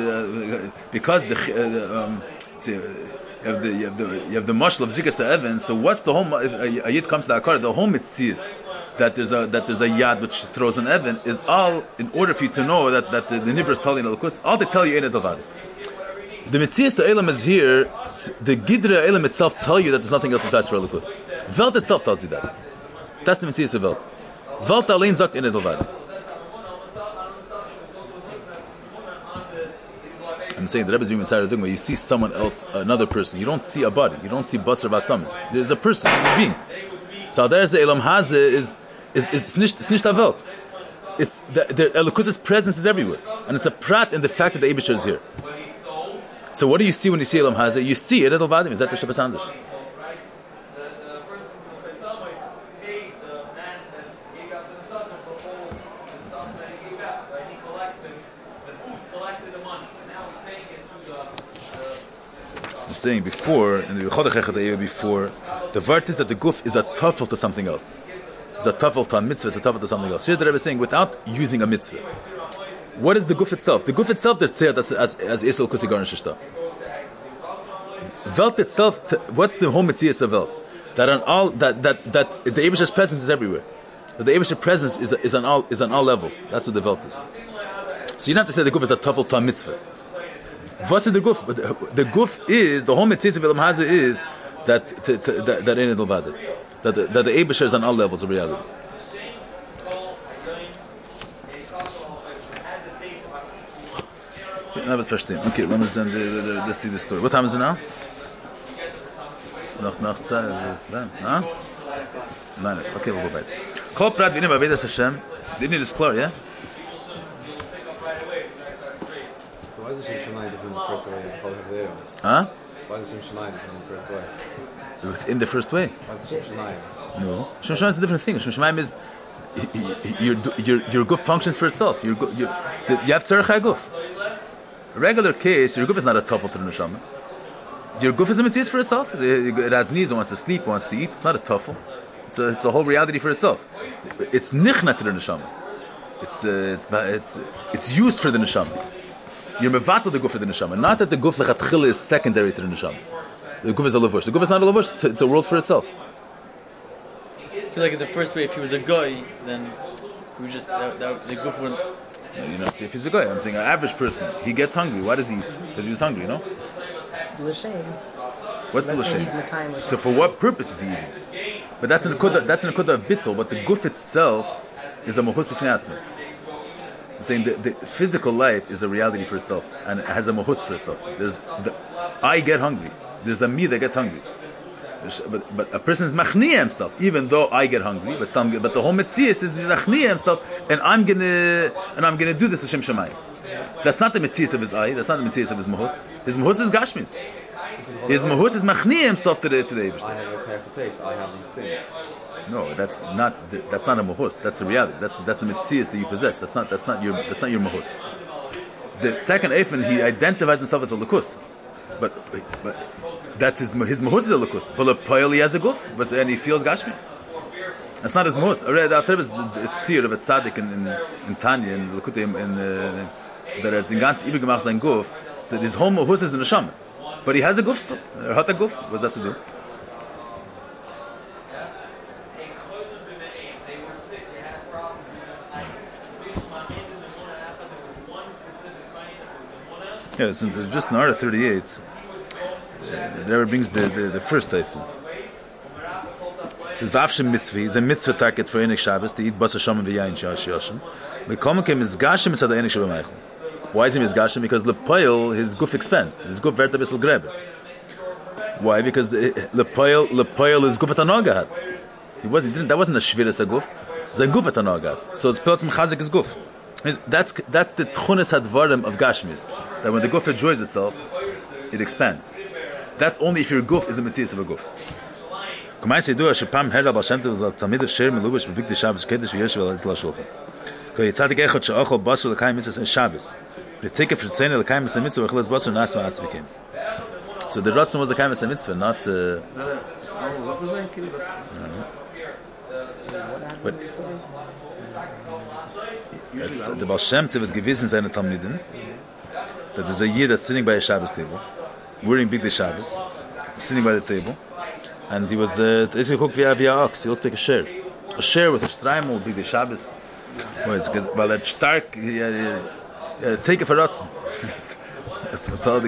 you have the mashal of Zikas Evan. So what's the whole? If a yid comes to the Akar, the whole mitzias that there's a yad which throws an Evan is all in order for you to know that the nivra is telling Elokus. All they tell you ain't it avad. The mitzias Elam is here. The Gidra Elam itself tell you that there's nothing else besides for Elokus. Welt itself tells you that. That's the mitzias of Welt. Welt allein sagt ain't it avad. I'm saying the Rebbe is being inside the dogma. You see someone else, another person. You don't see a body. You don't see basar batzamis. There's a person, a being. So there's the Elam Hazeh is nicht a Welt. It's the Elokus' presence is everywhere, and it's a prat in the fact that the Eibishter is here. So what do you see when you see Elam Hazeh? You see it at Vadim. Is that the Shabbos Anders? I'm saying before, in the Chodesh Echad before, the vart is that the guf is a tafel to something else. It's a tafel to a mitzvah, it's a tafel to something else. Here the Rebbe is saying, without using a mitzvah. What is the guf itself? The guf itself, they're tzeyad as Esel Kusigar and Shishta. Welt itself, what's the whole mitzvah of Welt? That the Eibusher's presence is everywhere. That the Eibusher's presence is on all levels. That's what the Welt is. So you don't have to say the guf is a tafel to a mitzvah. What's the guf? The guf is, the whole mitzvah of Elam Hazeh is that Ein Elvad. That the Eibusher is on all levels of reality. Okay, let's see the story. What time is it now? It's noch Zeit. Huh? 9. Okay, we'll go back. Kol prat v'nim b'avedas Hashem. The Indian is clear, yeah? So why is the Shem Shamayim different the first way? Huh? Why is the Shem Shamayim different the first way? Within the first way? Why is the Shem Shamayim? No. Shem Shamayim is a different thing. Shem Shamayim is your guf functions for itself. You have tzarech ha'guf. A regular case, your guf is not a tafel to the neshama. Your guf is a mitzvah for itself. It adds needs, it wants to sleep, it wants to eat. It's not a tafel. It's a whole reality for itself. It's nichna to the neshama. It's used for the neshama. You're mevatel the guf for the neshama. Not that the guf lechatchila is secondary to the neshama. The guf is a lavush. The guf is not a lavush. It's a world for itself. I feel like in the first way, if he was a guy, then he would just the guf wouldn't. See, if he's a guy, I'm saying an average person, he gets hungry. Why does he eat? Because he was hungry, L'shem. What's the Let's say he's l'shem? Mekayim. So for what purpose is he eating? But that's an akudah of bittul. But the guf itself is a mohus b'fnei atzmei. I'm saying the physical life is a reality for itself and it has a mohus for itself. I get hungry. There's a me that gets hungry. But a person is machniya himself, even though I get hungry. But the whole mitzias is machniya himself, and I'm gonna do this L'shem Shamayim. That's not the mitzias of his eye. That's not the mitzias of his mahus. His mahus is gashmis. His mahus is machniya himself to the Eibush. I have a careful taste. I have these things. No, that's not a mahus. That's a reality. That's a mitzias that you possess. That's not your mahus. The second eifin, he identifies himself with the lukus, but that's his mahus is a lukus. But the poil he has a guf, and he feels gashmis. That's not his mahus. The Alter is the tzir of a tzaddik in Tanya in Lekutei that den ganz übel gemacht sein guf. So his whole mahus is the neshama, but he has a guf still. Hat a guf. What does that have to do? Yeah, since it's just in Arah 38, the Rebbe brings the first taifin. It says, V'afshem mitzvah, is a mitzvah target for Einik Shabbos, to eat basa shomim v'yayin shash yoshim. V'komakem mizgashim mitzad Einik Shabbos Meichel. Why is he mizgashim? Because lepoil, his guf expense. His guf verta bissel grebe. Why? Because lepoil is guf atanogat. That wasn't a shviras a guf. It's a guf atanogat. So it's pilot mechazik his guf. That's the tchunas hadvarim of gashmis. That when the guf enjoys itself, it expands. That's only if your guf is a mitzvah of a guf. They take it for tzene l'kayim es mitzvah v'chilaz basar nas ma'atz v'kim. So the Ratzon was the kayim es mitzvah, not. But it's the Baal Shem Tov had gewiss in seine Talmidim that there's a Yid that's sitting by a Shabbos table, wearing big Shabbos, sitting by the table, and he was cook via ox. He'll take a share with a streimel big Shabbos. Weil stark take it for Ratzon. The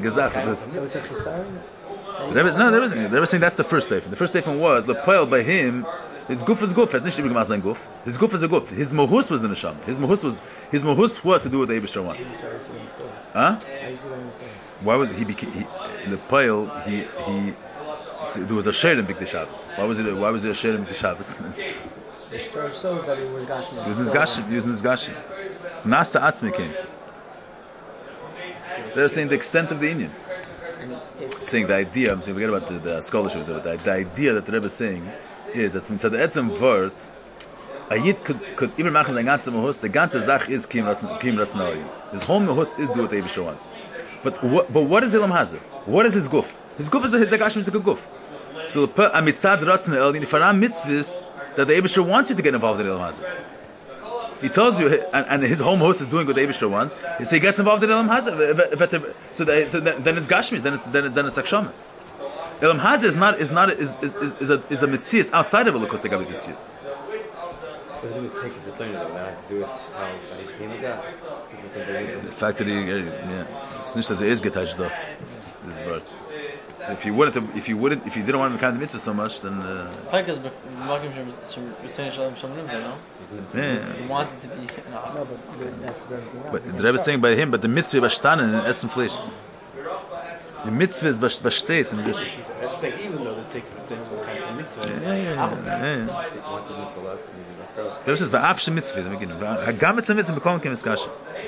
Rebbe saying that's the first day. The first day from what? The poil by him. His guf is guf. His guf is a guf. His mohus was the neshama. His mohus was to do what the Eibishter wants. Huh? Why was he the poil? There was a share in Big Shabbos. Why was it a share in Big Shabbos? The story shows that it was gashmi. Using his gashim. Nasa atzmi came. They're saying the extent of the Indian. Saying the idea. I'm saying forget about the scholarship. The idea that the Rebbe is saying is that when the etzem word, a yid could even machen sein ganze mahus. The ganze zach is kim ratznalim. His whole mahus is do what the Eibishter wants. But what is Elam Hazeh? What is his guf? His guf is a gashmis like a guf. So the a mitzad ratzon el in faram mitzvahs that the Eibishter wants you to get involved in Elam Hazeh. He tells you, and his home host is doing what the Eibishter wants. So he gets involved in Elam Hazeh. So then it's gashmis. Then it's akshama. Elam Hazeh is a mitzvah outside of Elokus Legabe this year. What does it take if it's only that has to do with how he came with that? The fact that it's not as it is getached though. This word. So if you didn't want to become the mitzvah so much, then. Because he wanted to be. No, But the Rebbe is saying by him, but the mitzvah bashtanen in Essen Fleisch. The mitzvah is bashtet in this. It's like even though the tikkun kinds of mitzvah. The Rebbe says va'af mitzvah. The beginning. Hagam mitzvah mitzvah bekommen kein miskash.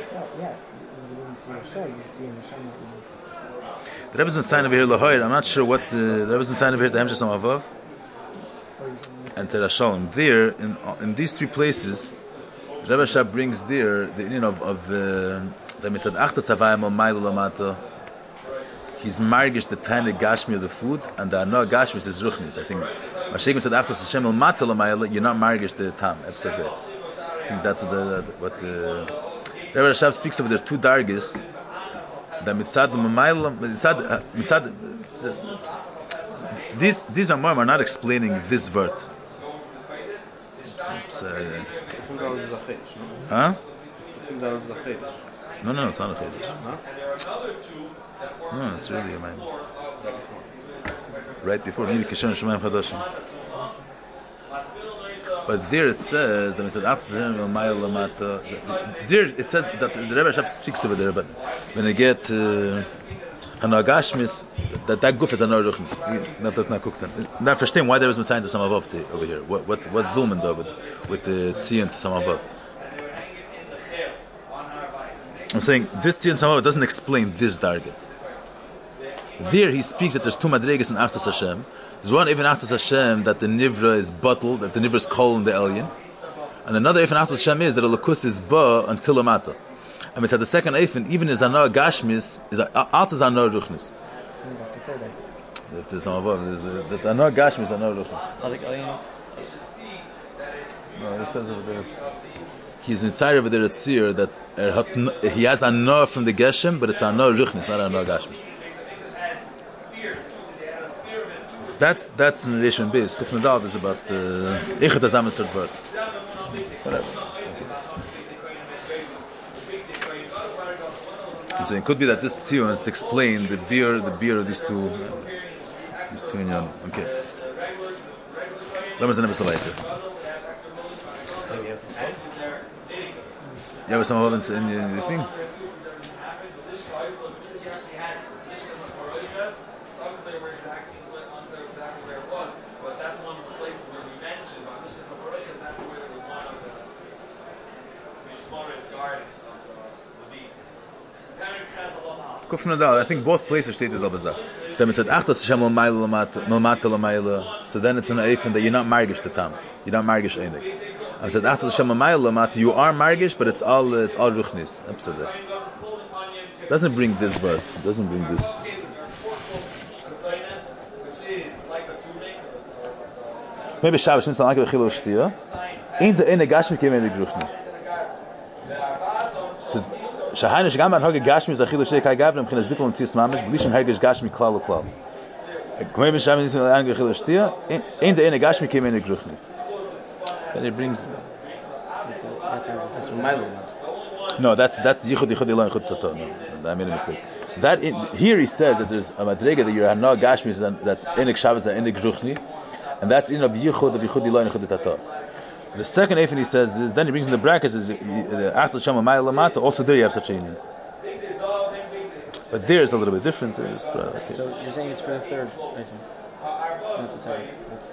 The Rebbe is not sign over here lahoyer. I'm not sure what the Rebbe is not sign over here to Hemshas Amavav and to Rashalom. There in these three places, the Rebbe Shab brings there the union of the mitzvah achtas havayim al ma'il lamata. He's margish the tiny gashmi of the food, and the anor gashmi is ruchnis. I think Mashiach said after Hashem al mata lamayla, you're not margish the tam. I think that's what the Rebbe Shab speaks of. There are two dargis. The mitzad mitzad these are not explaining this word. Huh? No, it's not a chiddush. No, it's really a man. Right before Nini Kishon Shemaim Chadashim. But there it says that there it says that the Rebbe Shab speaks over there, but when I get Hanagashmis, that guf is another ruchnis. Not cooked. Not verstehen why there is Messiah to Samavov over here. What's Vilman though with the Tzion to Samavov? I'm saying this Tzion Samavov doesn't explain this darga. There he speaks that there's two madregas in Aftas Hashem. There's one even Aftas Hashem that the Nivra is bottled, that the Nivra is kol in the Elyon. And another even Aftas Hashem is that the Lakus is ba until Amata. And it's at the second Eifen, even is Anor Gashmis, is Altas Anor Ruchnis. If there's some above, that Anor Gashmis is Anor Ruchnis. No, it says over there. He's inside over there at Seir that he has Anor from the Geshem, but it's Anor Ruchnis, not Anor Gashmis. That's in relation base. Kuf Nadal is about Echet Azam Esert Vart. Whatever. I'm saying it could be that this Tzion is to explain the beer of these two inyan. Okay. Let me say never later. You have some ovens in this thing? I think both places state is Abazah. Then it said Achtas Hashem al Ma'il L'Mayla. So then it's an Eifen that you're not margish the tam. You're not margish anything. I said Achtas Hashem al Ma'il L'Mata. You are margish, but it's all ruchnis. Doesn't bring this word. Doesn't bring this. Maybe Shabbos means like a chilo shtia. Ain't the ene gashmi came in the ruchnis. Says. Shahayna shagam an hage gashmi zachil shei kai gavnem khinas bitl und sis mamish blishim hergish gashmi klal klal. Kmei ben shamin nis an gechil shtia ein ze ene gashmi kemen in gruchni. Then it brings that's from Milo. No, that's yichud ilan yichud tata. No, I made a mistake. That here he says that there's a madrega that you're no gashmi that enek shabbos that enek gruchni, and that's in of yichud ilan yichud tata. The second Eifen he says is, then he brings in the brackets is Achtas Hashem Ma'il L'Mata. Also there you have such a union, but there is a little bit different. Okay. So you're saying it's for the third Eifen, not the second.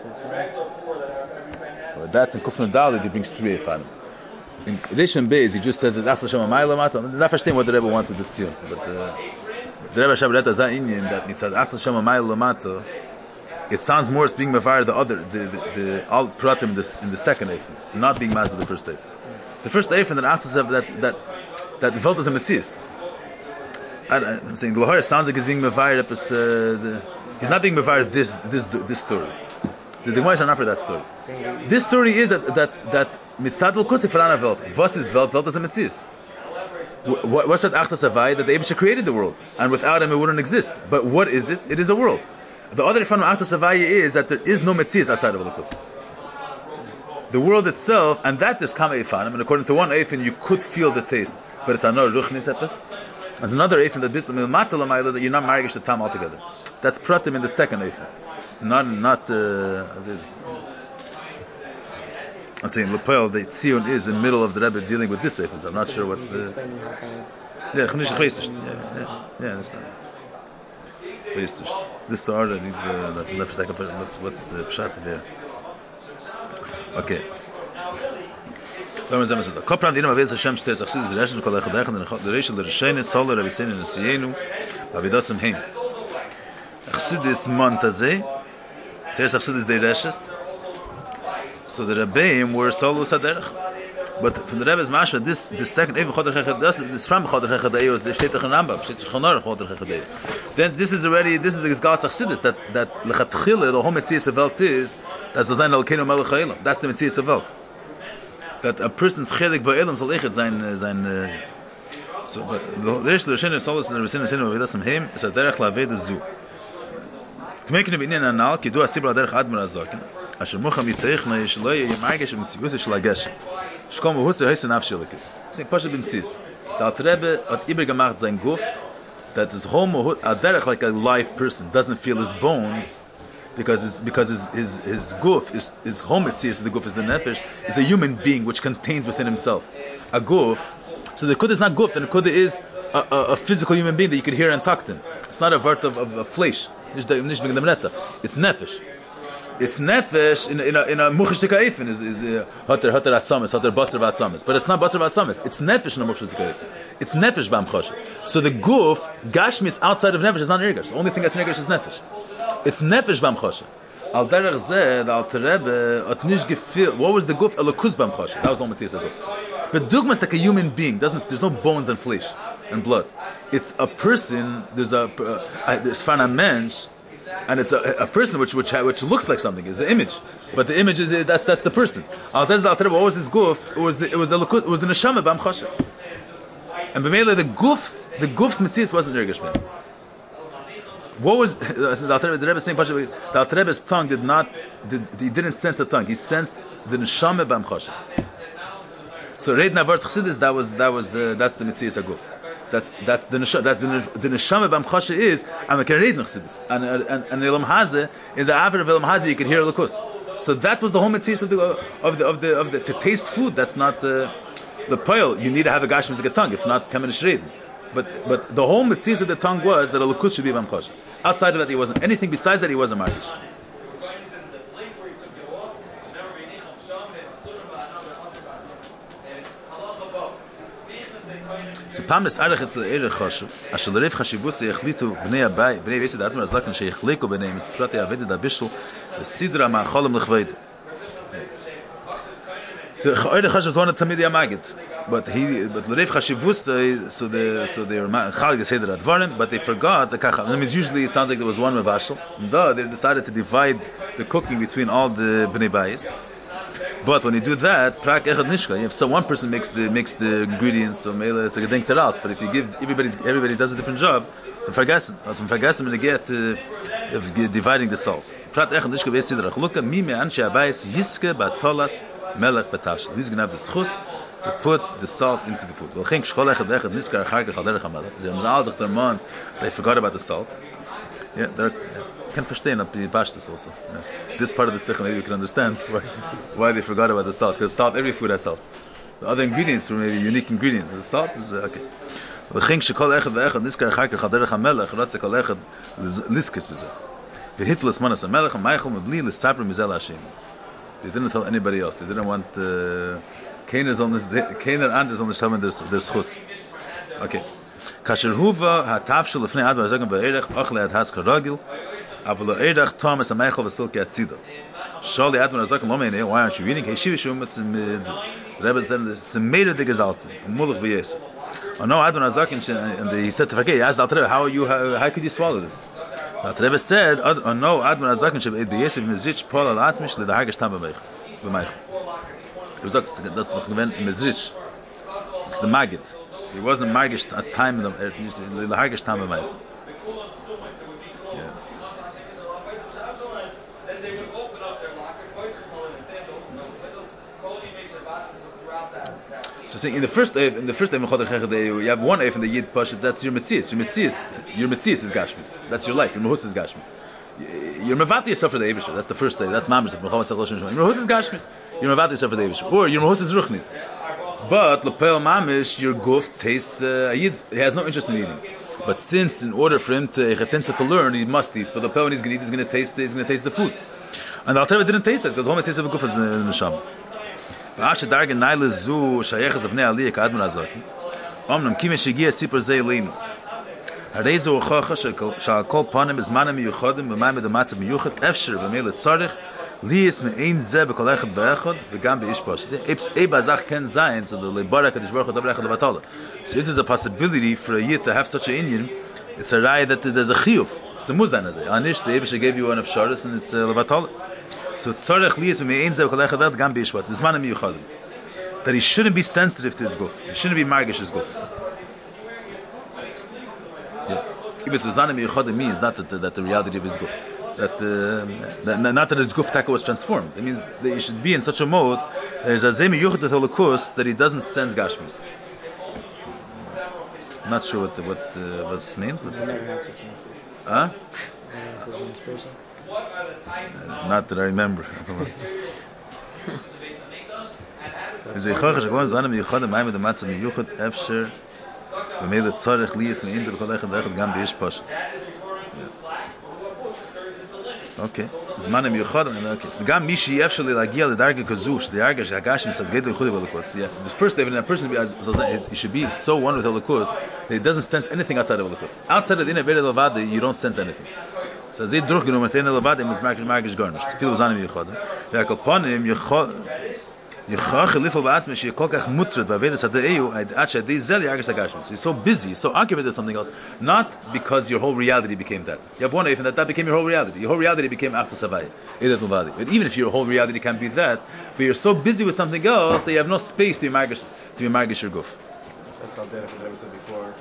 Well, that's in Kufna Dali. He brings three Eifen. In Rishon Beis he just says Achtas Hashem Ma'il L'Mata. I'm not understanding what the Rebbe wants with this tzion, but the Rebbe Shabbat has that union that mitzad Achtas Hashem Ma'il L'Mata. It sounds more as being mavar the other, the all pratim in the second eifen, not being mad with the first eifen. The first eifen that after that felt as a mitzvah. I'm saying the lahar sounds like it's being mavar the He's not being mevar this story. The Gemara is not for that story. This story is that mitzadel kusi farana welt. Was is welt? Welt is a mitzias. What's that achtas avai? That the Eibusha created the world, and without him it wouldn't exist. But what is it? It is a world. The other fun of achtas avai is that there is no mitzias outside of Elokus. The world itself, and that there's kama efanim, and according to one eifin you could feel the taste, but it's another ruchnis epis. There's another eifin that bit that you're not marigish the tam altogether. That's pratim in the second eifin. I'm saying Lepel, the Tzion is in the middle of the Rebbe dealing with this eifin. I'm not sure what's the. Yeah, understand. This order needs what's the pshat there? Okay. Lass uns sagen, Kopran dinem Avez Hashem shtes achsid der Reshel kol echad echad der Reshel der Shene solar Rabbeinu Nesienu Avidasem Heim. Achsid is Montaze. There's achsid is the Reshes. So the Rebbeim were solo saderach. But from the Rebbe's Mashra, this second even Choder Chechad, this from Choder Chechad is the Shtei Rambam, Shtei Chonor Choder Chechad. Then this is the Gas Achsidus that lechatchila the whole Metzias of Welt is that's the Zayin Alkeinu Melech Ha'elam. That's the Metzias of Welt. That a person's chelik ba'elam soll echet sein. So, but the Rish L'Rishenu Solis and the Risinu Sinu Avidasem Heim is a derech la'aved zu. K'meikinu b'inyan anal ki du asibra derech admur azokin. Asher mucham yiteichna yishloi yimargesh v'mitzius yishlagesh. Shkom v'husse heisen avshilikis. Sing Pasha b'mitzius. The Alter Rebbe hat iber gemacht sein Guf that his whole mohut, a derech like a live person doesn't feel his bones because his guf is home mitzias, the guf is the nefesh, is a human being which contains within himself a guf. So the kudah is not guf, then the kudah is a physical human being that you could hear and talk to. It's not a vert of flesh. It's nefesh. It's nefesh in a muchashtika eifin is hater atzamis, hater basar vatzamis. But it's not basar vatzamis. It's nefesh in a muchashtika eifin. It's nefesh b'amchosh. So the guf, gashmis outside of nefesh is not nirgash. The only thing that's nirgash is nefesh. It's nefesh b'amchosh. Al derech zeh, the Alter Rebbe at nish gefil. What was the guf? Elokus b'amchosh. That was the only guf. But dugma is like a human being. There's no bones and flesh and blood. It's a person. There's fana mensch. And it's a person which looks like something. It's an image, but the image is that's the person. What was his guf? It was the neshama b'amchasha. And b'meila the guf's mitzias wasn't nirgash man. What was the Rebbe saying? The Alter Rebbe's tongue he didn't sense a tongue. He sensed the neshama b'amchasha. So reid navart chassidus that's the mitzias aguf. That's the neshama b'amchasha is I'm a reid chassidus and Elam Hazeh in the aver of Elam Hazeh you could hear lukus. So that was the whole mitzias of the to taste food. That's not the pile. You need to have a gashmizik tongue. If not, come in a shreid. But the whole mitzias of the tongue was that a lukus should be b'amchasha. Outside of that, he wasn't. Anything besides that, he wasn't margish. Pamnes arachs le'erech chashuv. Asher l'rev chashivus yechlitu bnei abai bnei v'yisad admir azaken sheyechliku b'nei misprat yavedet abishul v'sidra ma'acholim l'chveid. The erech chashuv is one of Tamidi Amagid, but l'rev chashivus so the chalig say that advarim, but they forgot the kacham. Usually it sounds like there was one mevashel. They decided to divide the cooking between all the bnei bayis. But when you do that, prak echad nishka. If one person makes the ingredients, so mele so gedenkt out. But if you give everybody does a different job, from vergessen and get dividing the salt. Prak echad nishka beisidra. Chluka mi me anshe abayis yiske batolas melech betavshel. Who's going to have the schus to put the salt into the food? Well, think shkol echad nishka acharkach al derech hamelech. They forgot about the salt. Yeah, can verstehen up the pashtus also. Yeah. This part of the sikh maybe you can understand why they forgot about the salt. Because salt, every food has salt. The other ingredients were maybe unique ingredients. But the salt is okay. They didn't tell anybody else. They didn't want Keiner anders on the Shalom their schus. Okay. Kasher huva hatavshel lefnei advar zaken v'erech achle ad has karagil. Avlo erech Thomas a Michael v'silke atzido. Shali advar zaken lo meinei. Why aren't you reading? Hey shiva shumas Rebbe said this made of the gezaltzen mulch v'yesu. Oh no, advar zaken and he said to forget. He asked Alter Rebbe, how could you swallow this? But Rebbe said, "Oh no, Admon Azaken should be Yesef Mizrich Paul al Atzmish le Dahagesh Tam b'Meich." It was that's the event Mizrich. It's the Magid. He wasn't Magish at time in the Dahagesh Tam b'Meich. So saying in the first day, you have one Eif in the Yid Pashat. That's your Metzias. Your Metzias is Gashmis. That's your life. Your Mehus is Gashmis. Your Mevati yourself for the Eivisher. That's the first day. That's Mamish. Your Mehus is Gashmis. Your Mevati yourself for the Eivisher. Or your Mehus is Ruchnis. But Lepel Mamish, your Guf tastes. He has no interest in eating. But since in order for him to learn, he must eat. But Lepel when he's going to eat, he's going to taste the food. And the Alter didn't taste it because the whole Metzias of Guf is in the Sham. Ba'ash darge naile zu shayeches lefnei aliyah k'admon azoti. Omnam kivin shegiya sipur zei leinu. Harei zu uchocha shal kol panim bizmanim miyuchodim v'mayim edamatzav miyuchot efsher v'mei letzarech liyis me'ein zeh b'kol echad b'echad v'gam be'ish poshit. Eba azach ken zayin so the leibara kadosh baruch hu davar echad levatala. So if there's a possibility for a yid to have such an inyan, it's a raya that there's a chiyuv. It's a muzan azay. Anish the Eibusha gave you one of sharis and it's levatala. So tzarech liyis v'me'ein zeh b'kol echad v'echad gam be'ish poshit. Bizmanim miyuchodim. That he shouldn't be sensitive to his guf. He shouldn't be margish his guf. Yeah. If it's Zanim Yechodim means not that the reality of his guf. Not that his guf taka was transformed. It means that he should be in such a mode that there's a Zemi Yuchot Holocaust that he doesn't sense Gashmis. I'm not sure what what's meant. Huh? Not that I remember. Is a khakh shkwan zan mi khad mai mit matz mi yukhot efsher ve mele tsarikh li is me inzel kol echad vechad gam beish pas. Okay. Zman mi yukhad okay. Gam mi shi efsher li lagia le darge kazush, the darge shagash mit zavged le khud velokos. Yeah. The first evidence a person he should be so one with Holokos that he doesn't sense anything outside of Holokos. Outside of the inner Levada, you don't sense anything. So ze druch genommen in Levada is magish garnished. Fil zan mi yukhad. Ya kol panim yukhad He's so busy, he's so occupied with something else. Not because your whole reality became that. You have one if that became your whole reality. Your whole reality became after Savai. But even if your whole reality can't be that, but you're so busy with something else that you have no space to be margish your guf. That's not there, I said before.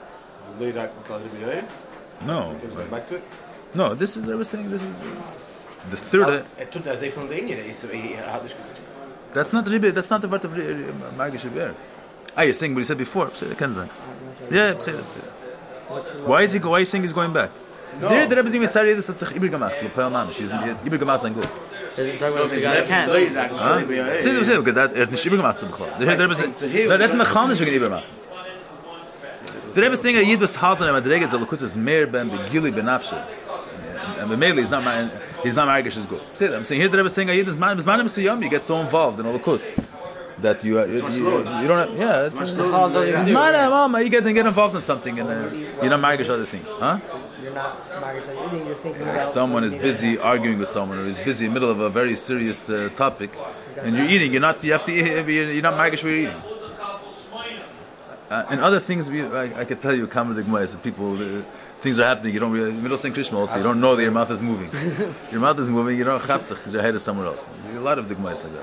No. Back to it? No, this is, I was saying, this is the third. It took as from the Indian. That's not the part of Margish Ber. You're saying what he said before. Yeah, say that. Why is he saying he's going back? There, the Rebbe is even sorry. This is Iber Gemacht. Lopel Mamish. He's Iber Gemacht sein Guf. Doesn't talk about the guy can't. Say that because that nicht Iber Gemacht zum Bchol. The Rebbe is that mechanisch wegen Iber Gemacht. The Rebbe is saying a Yid was halt on a Madrega is a Lukus is Meir ben Begili ben Afshid. And the Mele is not margish his good. See that? I'm saying here the Rebbe is saying you get so involved in all the kus that you don't have, it's you get involved in something and you're not margish other things, huh? You're not margish eating. You're thinking. Like someone is busy arguing with someone, or is busy in the middle of a very serious topic, and you're eating. You're not margish where you're eating. And other things, I could tell you, people. Things are happening. You don't really middle saying Krishma also. You don't know that your mouth is moving. Your mouth is moving. You don't chapsach because your head is somewhere else. There's a lot of digmais like that.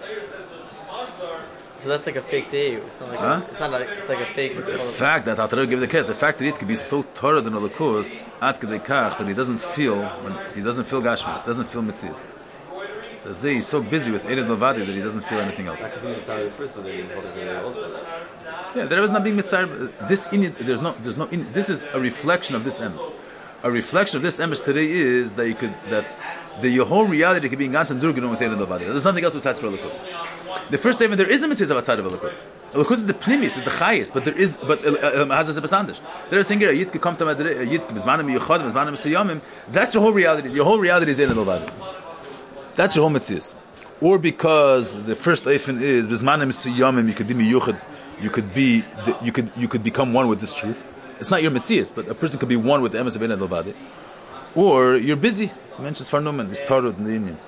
So that's like a fake day. It's not like it's like a fake. But the fact that Atar give the ket, the fact that it could be so torah than a lakus at kedekach that he doesn't feel gashmis, doesn't feel mitzias. So he's so busy with Eid Lavadi that he doesn't feel anything else. Yeah, there is not being mitzvah. There's no. This is a reflection of this emes. A reflection of this emes today is that your whole reality could be in ganzen durgenom with Eid Lavadi. There's nothing else besides for Elikus. The first statement there is a mitzvah outside of Elikus. Elikus is the pnimis, is the chayis, but has a besandish. There is saying here, yid come to madre, yid bizmanim yuchadim, bizmanim siyamim. That's your whole reality. Your whole reality is Eid Lavadi. That's your whole mitzvah. Or because the first eifin is bizmanim siyamim, you could become one with this truth. It's not your mitzias, but a person could be one with the emes of Eid Lavadi. Or you're busy. Mentions Farnuman, it's Tarot in the Indian.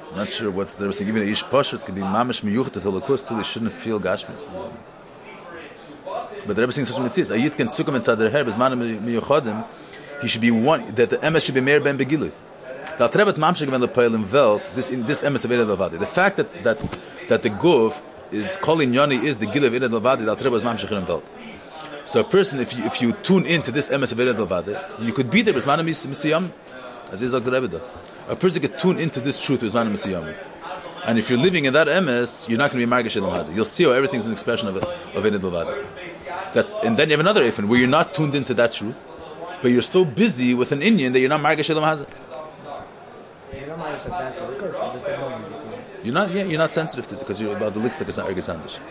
Not sure what's the Rebbe saying. Even a ish pashut could be mamish miyuchet to the course till he shouldn't feel gashmis. But the Rebbe saying such a mitzvah. Ayit can sukum inside their hair, bezman miyuchadim. He should be one that the emes should be meir ben begilu. The Altrebet mamshik when the poelim velt this emes of Ered Levadi. The fact that the guf is calling yoni is the gil of Ered Levadi. The Altrebet is mamshik in velt. So a person, if you tune into this emes of Ered Levadi, you could be there bezman misiyam, as is the Rebbe. A person could tune into this truth bezman misiyam. And if you're living in that emes, you're not going to be margish elam hazeh. You'll see how everything's an expression of Ered Levadi. And then you have another ifin where you're not tuned into that truth, but you're so busy with an Indian that you're not margish elam hazeh. You're not sensitive to it because you're about the licks that are ergesandish.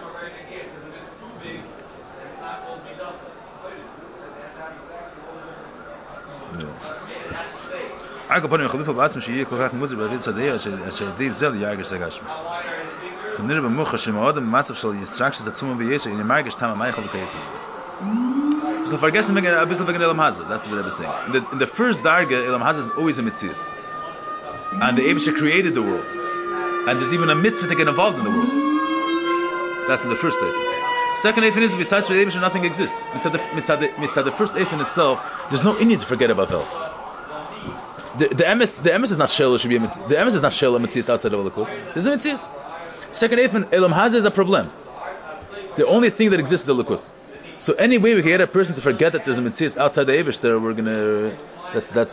I go put in a khalifa ba'atzim she'yeh kol kach muzir b'avid sadeh she'dei zel yargish zegashmis. Chenir b'mucha she'ma'odem matzav shal yisrakshis atzumah b'yesha in yargish tama meichel v'keitzim. So vergessen wegen a bisschen wegen Elam Hazeh. That's what the Rebbe is saying. In the first darga, Elam Hazeh is always a mitzvah. And the Eibusha created the world. And there's even a mitzvah to get involved in the world. That's in the first Eifin. Second Eifin is, besides for the Eibusha, nothing exists. Mitzad the first Eifin itself, there's no Indian to forget about Welt. The emes is not Shelo, should be a mitzvah. The emes is not Shelo, a mitzvah outside of Holocaust. There's a mitzvah. Second Eifin, Elam Hazeh is a problem. The only thing that exists is Holocaust. So any way we can get a person to forget that there's a mitzvah outside the Eibush, there we're gonna. That's F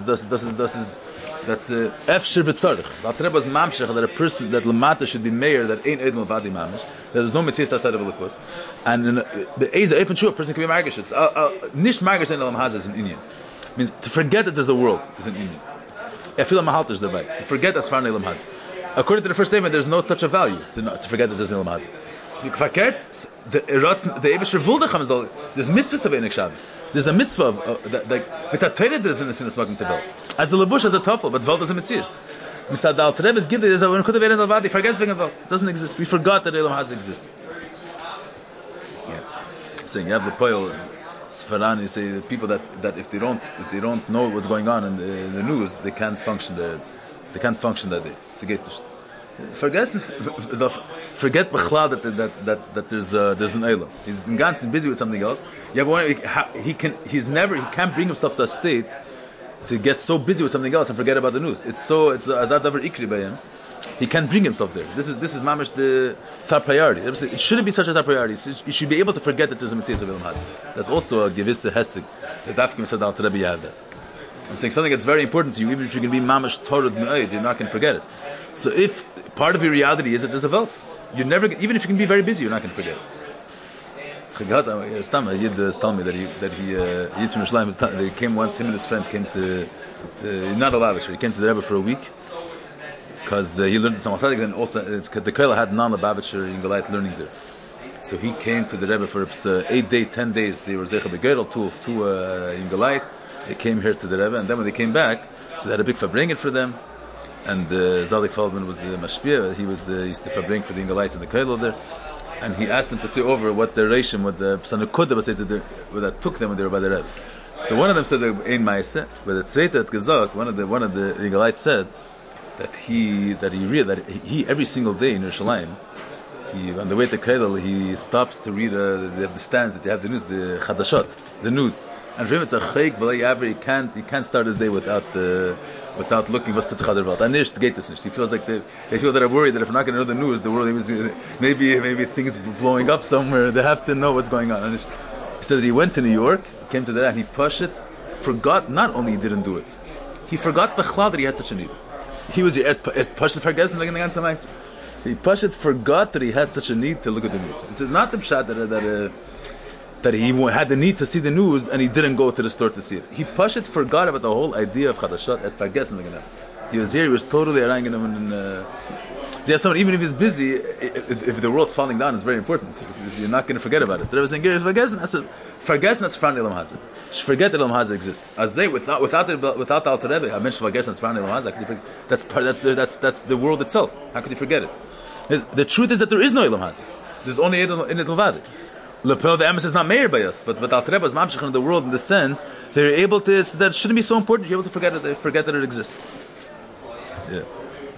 shirvit tzarich. The Alter Rebbe is mamshech that a person that lamata should be mayor that ain't edel vadi mamish. There's no mitzvah outside of Holocaust, and the Eiza even true a person can be margish. It's nish margish in Elam Hazeh is an Indian. Means to forget that there's a world is an Indian. Efila mahaltish dabei to forget that's far Elam Hazeh. According to the first statement, there's no such a value to forget that there's Elam Hazeh. Verkehrt, the Eibusher Vuldacham is all. There's mitzvahs of Einik Shabbos. There's a mitzvah of mitzvah Torah there's in a smoking to Vel. As the levush has a tuffle, but Vel doesn't mitzvahs. Mitzvah the Alter Rebbe is given. There's a when Kudav Ered Levadi forgets wegen Vel. It doesn't exist. We forgot that Elam Hazeh exists. Yeah, saying you have the poil Sfaran. You say the people that if they don't know what's going on in the news, they can't function there. They can't function that day. It's a gate. Forget b'chlal that there's an Eilam. He's ganzen busy with something else. He can't bring himself to a state to get so busy with something else and forget about the news. It's azad davar ikri by him. He can't bring himself there. This is mamish the top priority. It shouldn't be such a top priority. You should be able to forget that there's a mitzvah of Elam Hazeh. That's also a gewisse hesig. The dafkim said Alter Rebbe, you have that. I'm saying something that's very important to you, even if you're going to be mamish torah me'od, you're not going to forget it. So if part of your reality is that there's a Welt, you're never, even if you can be very busy, you're not going to forget it. Yid told me that he Yid from Yerushalayim, they came once, him and his friend came to not a lavish, he came to the Rebbe for a week, because he learned some authentic, and also the Koil had non-Lubavitcher in Galait learning there. So he came to the Rebbe for 8 days, 10 days, they were Zecha Begedel, two in Galait. They came here to the Rebbe, and then when they came back, so they had a big fabringen for them, and Zalik Feldman was the mashpia. He used to fabring for the Ingalite and the Koilo there, and he asked them to say over what the Reishim, what the Psanukuda was that took them when they were by the Rebbe. So one of them said Ein Ma'aseh, but the Tzreita at Gezot, one of the Ingalites said that he every single day in Yerushalayim, on the way to Koilo, he stops to read. They have the stands that they have the news, the Chadashot, the news. And for him, it's a chayk. He can't start his day without looking what's Tzchader Welt. Anish to get this. He feels like they feel that are worried that if we're not going to know the news, the world maybe things blowing up somewhere. They have to know what's going on. He said that he went to New York, came to that, and he pushed it. Forgot. Not only he didn't do it, he forgot b'chlal that he has such a need. He was pushed it forgessen like in the ganze Meis. He pushed forgot that he had such a need to look at the news. He says not the pshat that he had the need to see the news and he didn't go to the store to see it. He forgot about the whole idea of Chadashot and forgessen again. He was here, he was totally arranging him and there's someone, even if he's busy, if the world's falling down, it's very important. You're not going to forget about it. The Rebbe is saying, forgessen that's Fran Elam Hazeh. Forget that Elam Hazeh exists. Azay, without the Alter Rebbe, I mentioned forgessen that's Fran Elam Hazeh. That's the world itself. How could you forget it? The truth is that there is no Elam Hazeh. There's only Elam Vadi. Lepel, the emes is not made by us, but Alter Rebbe is mamshech in the world in the sense they're able to. That shouldn't be so important. You're able to forget that it exists. Yeah.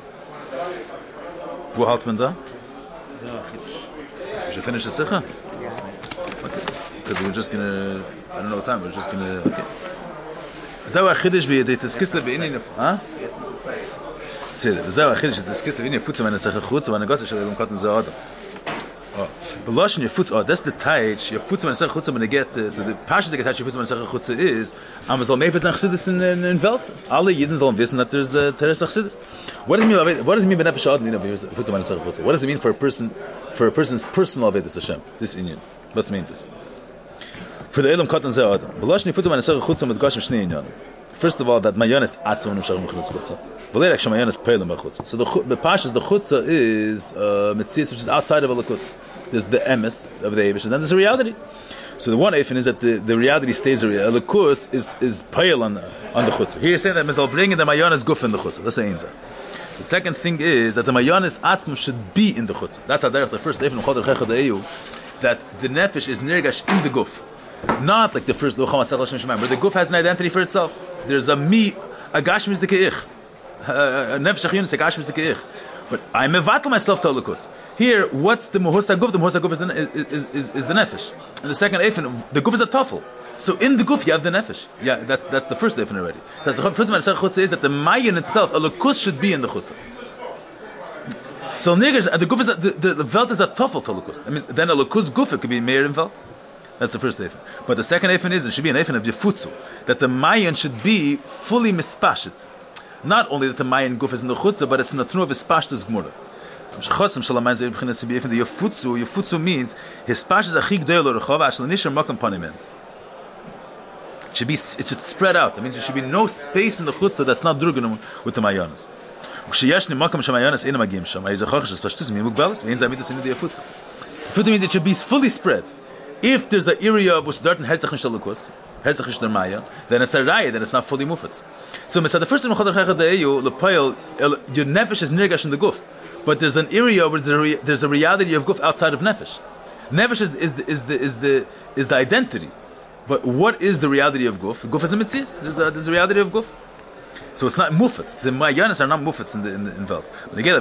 Wo halt man da? We should finish the Sikha? Okay. Because we're just gonna, I don't know what time, we're just gonna, okay. זהו החידש בידי תסקיסלה בעניין, בסדר, וזהו החידש תסקיסלה בעניין יפוצה מהנסח החוץ, והנגוסה של אלום קוטן זה אדם. בלושן יפוץ, that's the tayich, יפוצה מהנסח החוץ, when they get, so the passion to get tayich יפוצה מהנסח החוץ is, soll meifetz an Chassidus in Welt. Alle Yidden sollen wissen that there's Teres Chassidus. What does it mean by Nefesh Adam Yifutza Manasach Chutza? What does it mean for a person's personal Avedis Hashem? This Inyan. What's mean this? For the Elam Katan Zeh Adam. B'loshn Yifutza Manasach Chutza Medgashim Shnei Inyan. First of all, that Mayonis Atzon Nefshach Mechutz Chutza. V'leirek Shem Mayonis Peilim Chutza. So the Pashas, the Chutza is Metzias, which is outside of Alakus. There's the emes of the Eivish, and then there's a reality. So the one eifin is that the reality stays there. Alakus is pale on the chutzah. Here you're saying that Mizal bring in the mayonis guf in the chutzah. That's the einza. The second thing is that the mayonis atzmum should be in the chutzah. That's the first eifin of Chodar Chechad Eyu, that the nefesh is nirgash in the guf, not like the first locham asach l'shem shemayim, where the guf has an identity for itself. There's a me, a gashmi is the keich, a nefesh achiyunis, a gashmi is the keich. But I mevatel myself to alakus. Here, what's the muhusa guf? The muhusa guf is the nefesh. And the second eifin, the guf is a tafel. So in the guf you have the nefesh. Yeah, that's the first eifin already. That's the first one is that the mayin itself, alakus should be in the chutzah. So niggas, the guf is the velt is a tafel to alakus. That means then alakus guf it could be meir in velt. That's the first eifin. But the second eifin is it should be an eifin of yefutzu, that the mayin should be fully mispashit. Not only that the mayin guf is in the chutzah, but it's in the tnu of his pashtus gmura. Yefutzu means his pashtus achig doyel orechov ashal nishar makam panimen. It should spread out. That means there should be no space in the chutzah that's not durganum with the mayonis. Yefutzu means it should be fully spread. If there's an area of Usdart and Herzach Nishalakus, Herzach Nishdarmaya, then it's a raya, then it's not fully mufetz. So, the first time your nefesh is nirgash in the guf, but there's an area where there's a reality of guf outside of nefesh. Nefesh is the identity, but what is the reality of guf? Guf is a mitzvah. There's a reality of guf. So it's not mufetz. The mayanis are not mufetz in Welt. That's the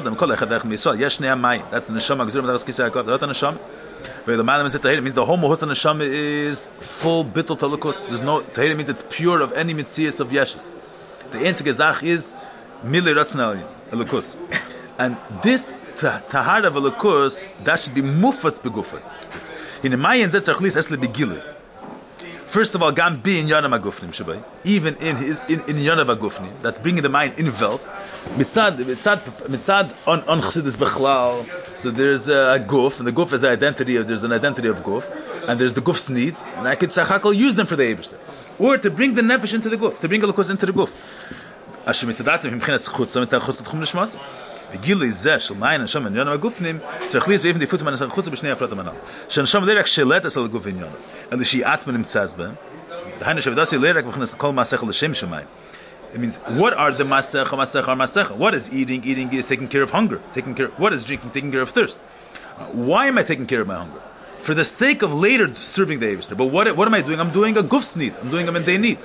neshama gzur that's neshama. It means the whole mohus neshama is full bittul talukus. There's no tahira means it's pure of any mitzias of yeshus. The einzige zach is mili ratznalim elukus, and this tahara of elukus that should be mufatz begufay. In the mayan zet tzarchlis esle begilui. First of all, gam bi in yanav agufnim shabay, even in yanav agufnim, that's bringing the mind in velt. Mitzad on chassidus bechlal. So there's a guf, and the guf is an identity of. There's an identity of guf, and there's the guf's needs, and I could sachakal use them for the Eibishter, or to bring the nefesh into the guf, to bring a lukus into the guf. Ashim mitzadatzim himchinas chutzah mitachus tchum nishmas. V'gilui zeh shel mayin and sham and yonam agufnim tzarchlis ve'evin difutz man chutzah b'shnei afrat amanal. Shen sham leirak shelet es al guf in yonam. And the she atzman imtzaz b'hem. The hainu shavdasi leirak v'chinas kol masech l'shem shemayim. It means, what are the masech? What is eating? Eating is taking care of hunger. What is drinking? Taking care of thirst. Why am I taking care of my hunger? For the sake of later serving the Eivishter. But what am I doing? I'm doing a guf's need. I'm doing a mendei need.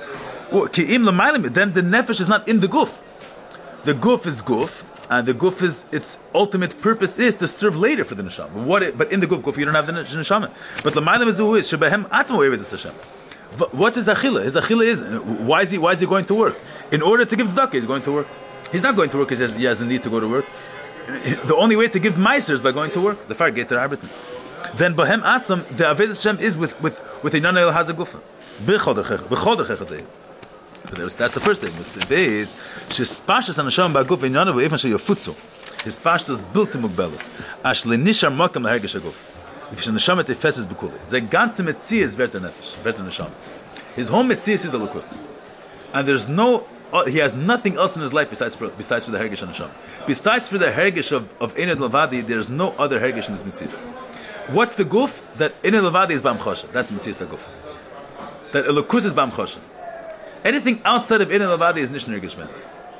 Then the nefesh is not in the guf. The guf is guf, and the guf is its ultimate purpose is to serve later for the neshama. But in the guf you don't have the neshama. But l'maylam is who is shebehem atzmo with Hashem. What's his achila? His achila is why is he going to work? In order to give tzedakah, he's going to work. He's not going to work because he has a need to go to work. The only way to give meiser is by going to work. The far get to arbeten. Then bahem atzam the avodas Hashem is with a nanel hazagufa. B'choder chechadei. That's the first thing. The second is shespashas anasham ba'guf in yanav even sheyafutzu. His pashas is built to mugbelos. Ash lenishar makam lahergish aguf. If the neshama tefeses b'kuli, the ganze metzias is verter nefesh, verter neshama. His whole metzias is a lukus, and there's he has nothing else in his life besides for the hergish and neshama. Besides for the hergish of Einad Levadi, there's no other hergish in his metzias. What's the guf? That Einad Levadi is bam choshen. That's the metzias guf. That a lukus is bam choshen. Anything outside of Einad Levadi is nish hergish man.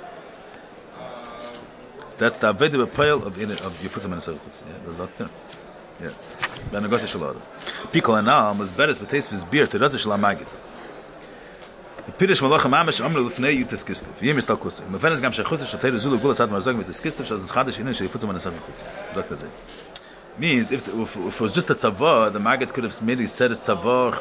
That's the avedi b'payil of Yefutza Manasach Chutz. Yeah, that's up there. Yeah. Ben Agosh Shalom. Pikol Anam was better with taste of his beer to Raza Shalamagid. The Pirish Malach Mamish Amru Lufnei Yutis Kislev. Yem ist Talkus. Man wenn es gam Shachus Shatayr Zulu Gulas hat man sagen mit das Kislev, das ist Chadish Inen Shefutz man Nasach Chutz. Sagt er. Means if it was just a tzavah, the Maggid could have maybe said his tzavah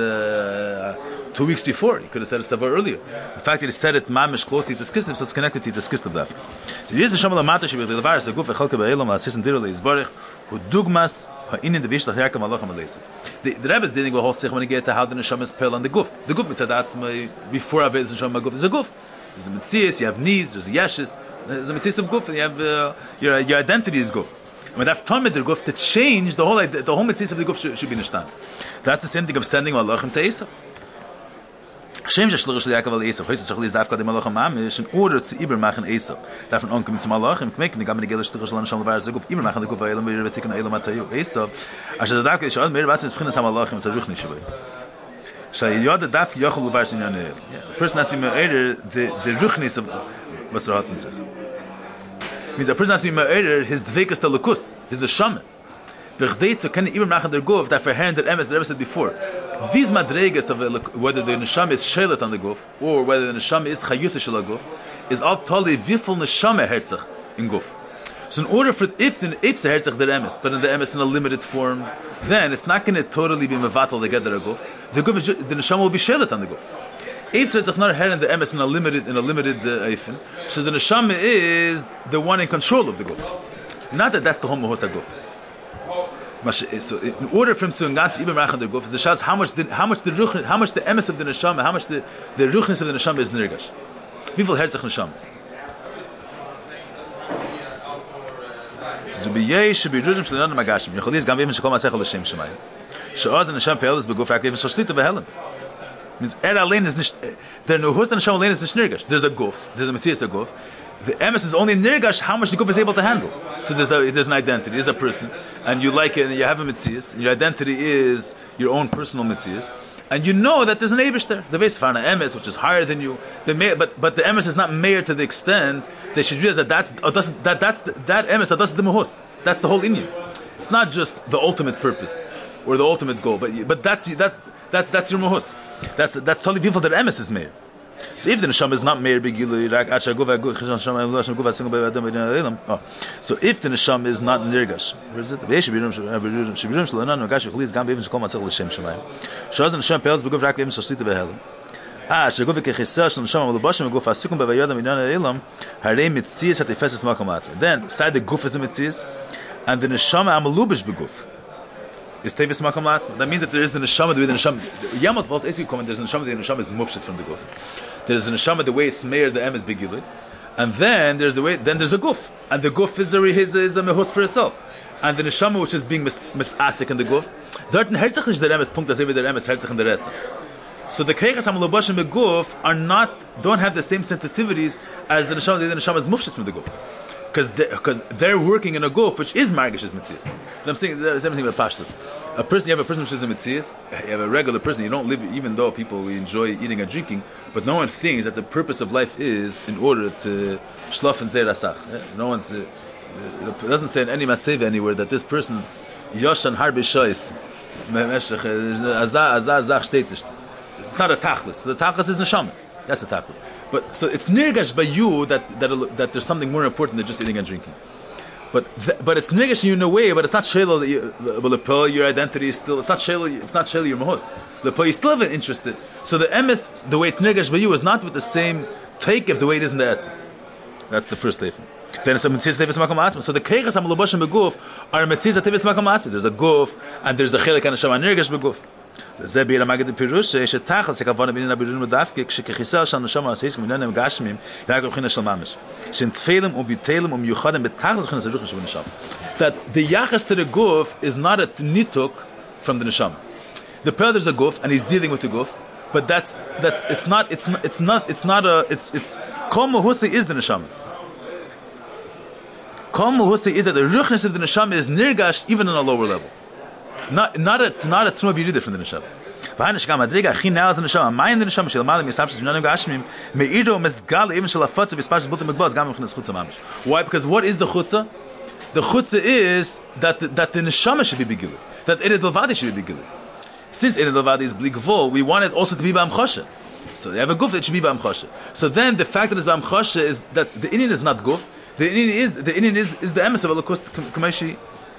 2 weeks before. He could have said his tzavah earlier. The fact that he said it mamish close to the kislev, so it's connected to the kislev left. So here's the shamal amata shebir the levar seguf echalke be'elam la'asisin dirle izbarich hu dugmas ha'inin the bishlach yakam alacham aleisim. The Rebbe is dealing with a whole sich when he get to how the neshama is pel on the guf. The guf mitzadatz before Aved neshama guf is a guf. There's a mitzias, you have needs, there's a yeshes, there's a mitzias of guf, and you have your identity is guf. When that time the guf to change the whole mitzvah of the guf should be nishtan. That's the same thing of sending malachim to Esau. Hashem shloch shel Yaakov al Esau. Hoyts shloch lizaf kadem malachim mamish in order to iber machen Esau. Davon onkommt zum malachim kmek ne gamen gelish shloch shel shel levar zeguf iber machen the guf elam wir betikn elam atayu Esau. Asher da ke shal mer was is bkhines malachim so ruch nishbei. Shay yod daf yochel levar sin yanel. Person has him either the ruchnis of was hatten sich. Means a person has to be ma'eder his dvekas telekus, his neshama. B'chdei to can even machen der guf that for hand that Rebbe said before. These madregas of whether the neshama is shelet on the guf or whether the neshama is chayusa shel guf is all totally viful neshama herzach in guf. So in order for if the herzach the emes, but in the emes in a limited form, then it's not going to totally be mevatel the gather guf. The guf the neshama will be shelet on the guf. If says not her and the emes in a limited eifin, so the neshama is the one in control of the guf. Not that that's the whole mahos guf. So in order for him to ngas even rachan the guf, is the shas how much the emes of the neshama, how much the ruchnis of the neshama is nirgash. People herzach neshama. So be yesh be rudim shlenan magashim. Yecholis gam even shekol masechol l'shem shemayim. She'oz the neshama pe'elis beguf rak even shoshlita behelim. Means alain is nicht there no hus and sham alain is nicht nirgash. There's a guf, there's a mitzvah a guf. The emes is only nirgash how much the guf is able to handle. So there's an identity, there's a person, and you like it, and you have a mitzvah, and your identity is your own personal mitzvahs, and you know that there's an abish there, the vesfarna emes, which is higher than you. But the emes is not mayor to the extent they should realize that that emes that's the mahus. That's the whole inyan. It's not just the ultimate purpose or the ultimate goal, but that's your mahus. That's totally people that emes is mayor. So if the neshama is not meir begilu, so if the neshama is not nirgash, where is it? Then side the guf is a mitzvah, and the neshama amalubish beguf. Is tevis makam latzma. That means that there is the neshama, the way the neshama. Yamot volt is comment. There's the neshama is mufshit from the guf. There's the neshama, the way it's meir, the em is begilud, and then there's the way. Then there's a guf, and the guf is a mehus for itself, and the neshama which is being misasik in the guf. Dort herzach is the em is punkt as the em is herzach in the retzach. So the keichas hamalubashim beguf don't have the same sensitivities as the neshama. The neshama is mufshit from the guf. Because they're working in a guf which is margish's mitzvahs. And I'm saying there's everything about pashtus. You have a person which is a mitzvahs. You have a regular person. You don't live, even though people enjoy eating and drinking, but no one thinks that the purpose of life is in order to shlaf and zeir asach. No one's. It doesn't say in any matzeva anywhere that this person yoshan harbe shois azah shtetish. It's not a tachlis. The tachlis is neshama. That's the tachlis. But so it's nirgash by you that there's something more important than just eating and drinking. But it's nirgash you in a way, but it's not shelo that your identity is still. It's not shelo your mahos. You're still interested. So the emes, the way it's nirgash by you, is not with the same take of the way it is in the etzim. That's the first leif. Then it's a mitzvah tevis makam atzma. So the keichas hamulubashim beguf are a mitzvah tevis makam atzma. There's a guf and there's a chelik and a shama nirgash beguf. זה ביר המגד הפירוש שתחת שכוונה בינין הבירורים ודווקא כשכחיסר של נשמה עשיס ומינונים גשמים רק בבחינה של ממש שנתפלים וביטלים ומיוחדים בתחת בבחינה של רוחש ובנשמה. That the yachas to the guf is not a nituk from the neshama. The pearl there's a guf and he's dealing with the guf, but it's kol muhusi is the neshama. Kol muhusi is that the ruchnis of the neshama is nirgash even on a lower level. Not a tnu of yirida from the neshama. V'hanish gam adriga achi naaz neshama. Mayin the neshama shel malam yisapshis v'nanim gashmim me'ido mezgal even shel afatza v'spashis bultim megbaz gam v'chinas chutza mamish. Why? Because what is the chutza? The chutza is that the neshama should be begilu. That ered levadi should be begilu. Since ered levadi is bli gvul, we want it also to be b'amchosha. So they have a guf that should be b'am choshe. So then the fact that it's b'am choshe is that the inyan is not guf. The inyan is the emes of Elokus Kameshi.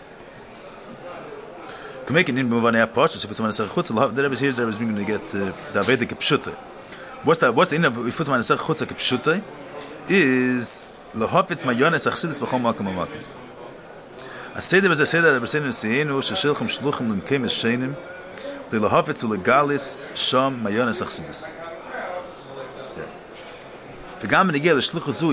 Kamekin in Muvane Apoch. So if someone says chutz, the Rebbe here is going to get the Vedic Pshute. What's the inyan of if someone says chutz Pshute is lahafitz mayones achsidis b'chol makom makom. A seder is a seder that Rebbe Seinu sheshilchem shluchim l'mkem eshenim the lahafitz ulegalis sham mayones achsidis. When you get to the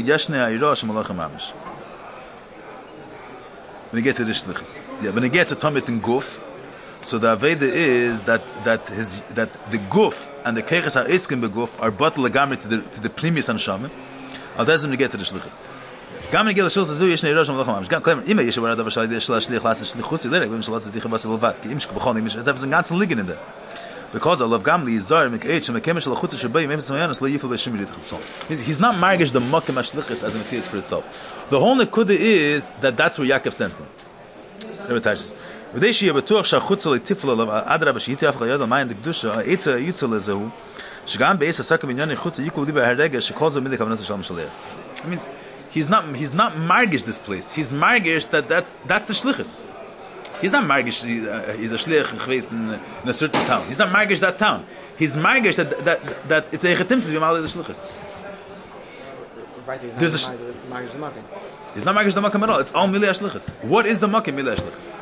shlichus, when it gets a tamit in guf, so the aveda is that the guf and the keiches ha'iskim beguf are but legamri to the primis anshama. Al that's when you get to the shlichus. Gam when you get to the shlichus, yeshne irosh malach hamamesh. Gam claim ima yeshe varad avashal yidei shliach las shlichus yidei v'im shalas v'ticha bas v'lvat ki imshk b'chol imish. It's a ganzen liegen in there. Because I love Gamli Zar Mik'ech and Mekemesh Lachutz Shabay Memes Mayanas Lo Yifel B'Shim Yidich Tzom. He's not margish the Makim Ashlichis as it sees for itself. The whole nekuda is that's where Yaakov sent him. Rebbe Tashis. V'dei Shiyah B'tuach Shachutz Lo Tifel Lo Adra B'Shiyiti Af Chayad Lo Mayan Dekdusha Eitza Yutzel Lezehu Shagam Be'ez Asaka B'Inyan Chutz Yikul Liba Harega Shekolzo Midik Avanas Shalom Shaleh. It means he's not margish this place. He's margish that's the Shlichis. He's not margish. He's a shliach in a certain town. He's not margish that town. He's margish that it's a chetim to be malay the shlichus. There's a margish the makim. He's not margish the makim at all. It's all milei shlichus. What is the makim milei shlichus?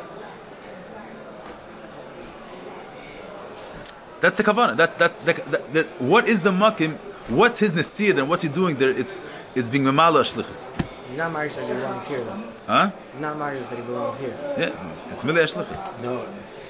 That's the kavanah. That's what is the makim? What's his nesiyah and what's he doing there? It's being memala shlichus. He's not married that he belongs here, though. Huh? He's not married that he belongs here. Yeah, it's milei shlichus. No, it's.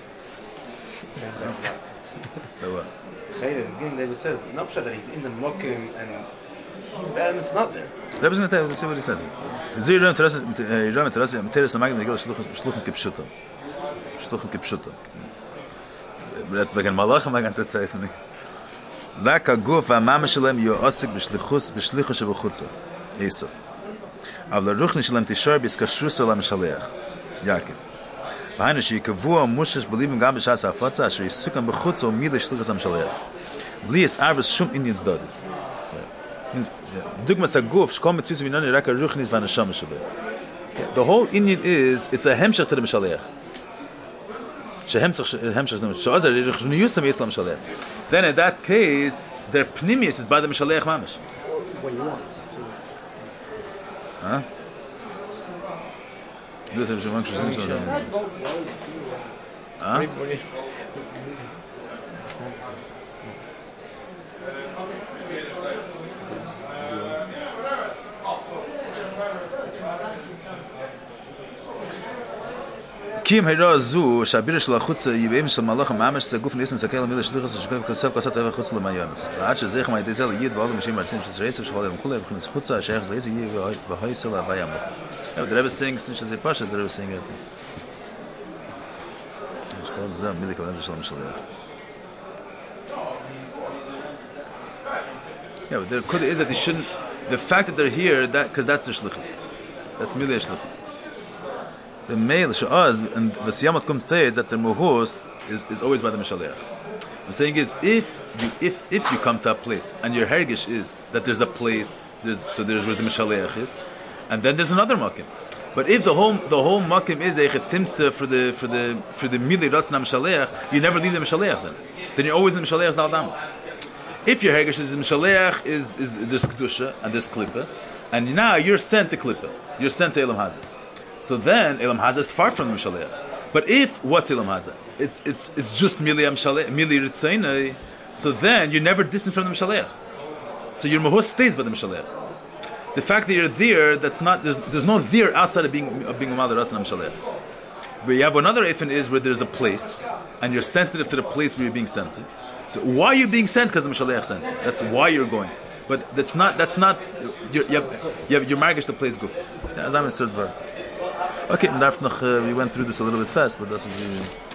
The what? The beginning David says, not sure that he's in the mokim and it's not there. Rebbe's going to tell you, see what he says. Zir Ram Terasa, Materis Amagin, the Gil Shluchim Kipshutam. Shluchim Kipshutam. But again, Malach Amagin to say it. Laka Guf, Amam Shalem, you Osik, Bishlichus, Bishlichus Shabuchutza. Esav. Av la Ruchni Shalem Tishar, Biskashrus Alam Shaleach. Yaakov. Behind she Kavua, Mushish, believing Gam Bishas Afatza, Asher Yisukam Bechutza, Mila Shlichus Am Shaleach. Blias Arvis Shum Indians Dodi. Dugmas Aguf, Shkom Mitzvus Vinani Raka Ruchnis Vanasham Shabbat. The whole Indian is, it's a hemshach to the Mishaleach. Then in that case, their pnimius is by the Mishaleach Mamish. What you want. Huh? Huh? Kim hayra zu shabir shel khutz yibem shel malach mamash ze guf nisn sakel mil shlichas shkef kasaf kasat ave khutz le mayanas ad she zekh may dizel yid vol mishim marsim shel reis shel kol kol khutz khutz sheikh reis yid ve haysel avayam. The Rebbe sings since ze pasha the Rebbe sing it. Shkol ze milik van shel mishleach. Yeah, but the could is that they shouldn't the fact that they're here that because that's their shlichus. That's milei shlichus. The male she'az and the siyamat kumtei is that the muhus is always by the mishaleach. I'm saying is if you come to a place and your hergish is that there's a place there's where the mishaleach is, and then there's another makim. But if the whole makim is a chetimtze for the milei ratzna mishaleach, you never leave the mishaleach then you're always in the mishaleach's daldamas. If your hergish is mishaleach is there's kedusha and there's klippa, and now you're sent to klippa, you're sent to elam hazeh. So then Elam Haza is far from the Mishaleach. But if what's Elam Haza? It's just Mili Ritzainai. So then you're never distant from the Mishaleach. So your mahus stays by the Mishaleach. The fact that you're there, that's not there's no there outside of being Mother Rasan Mishaleach. But you have another ifin is where there's a place and you're sensitive to the place where you're being sent to. So why are you being sent? Because the Mishaleach sent you. That's why you're going. But that's not you're margish the place goof. As I'm a third word. Okay, we went through this a little bit fast, but that's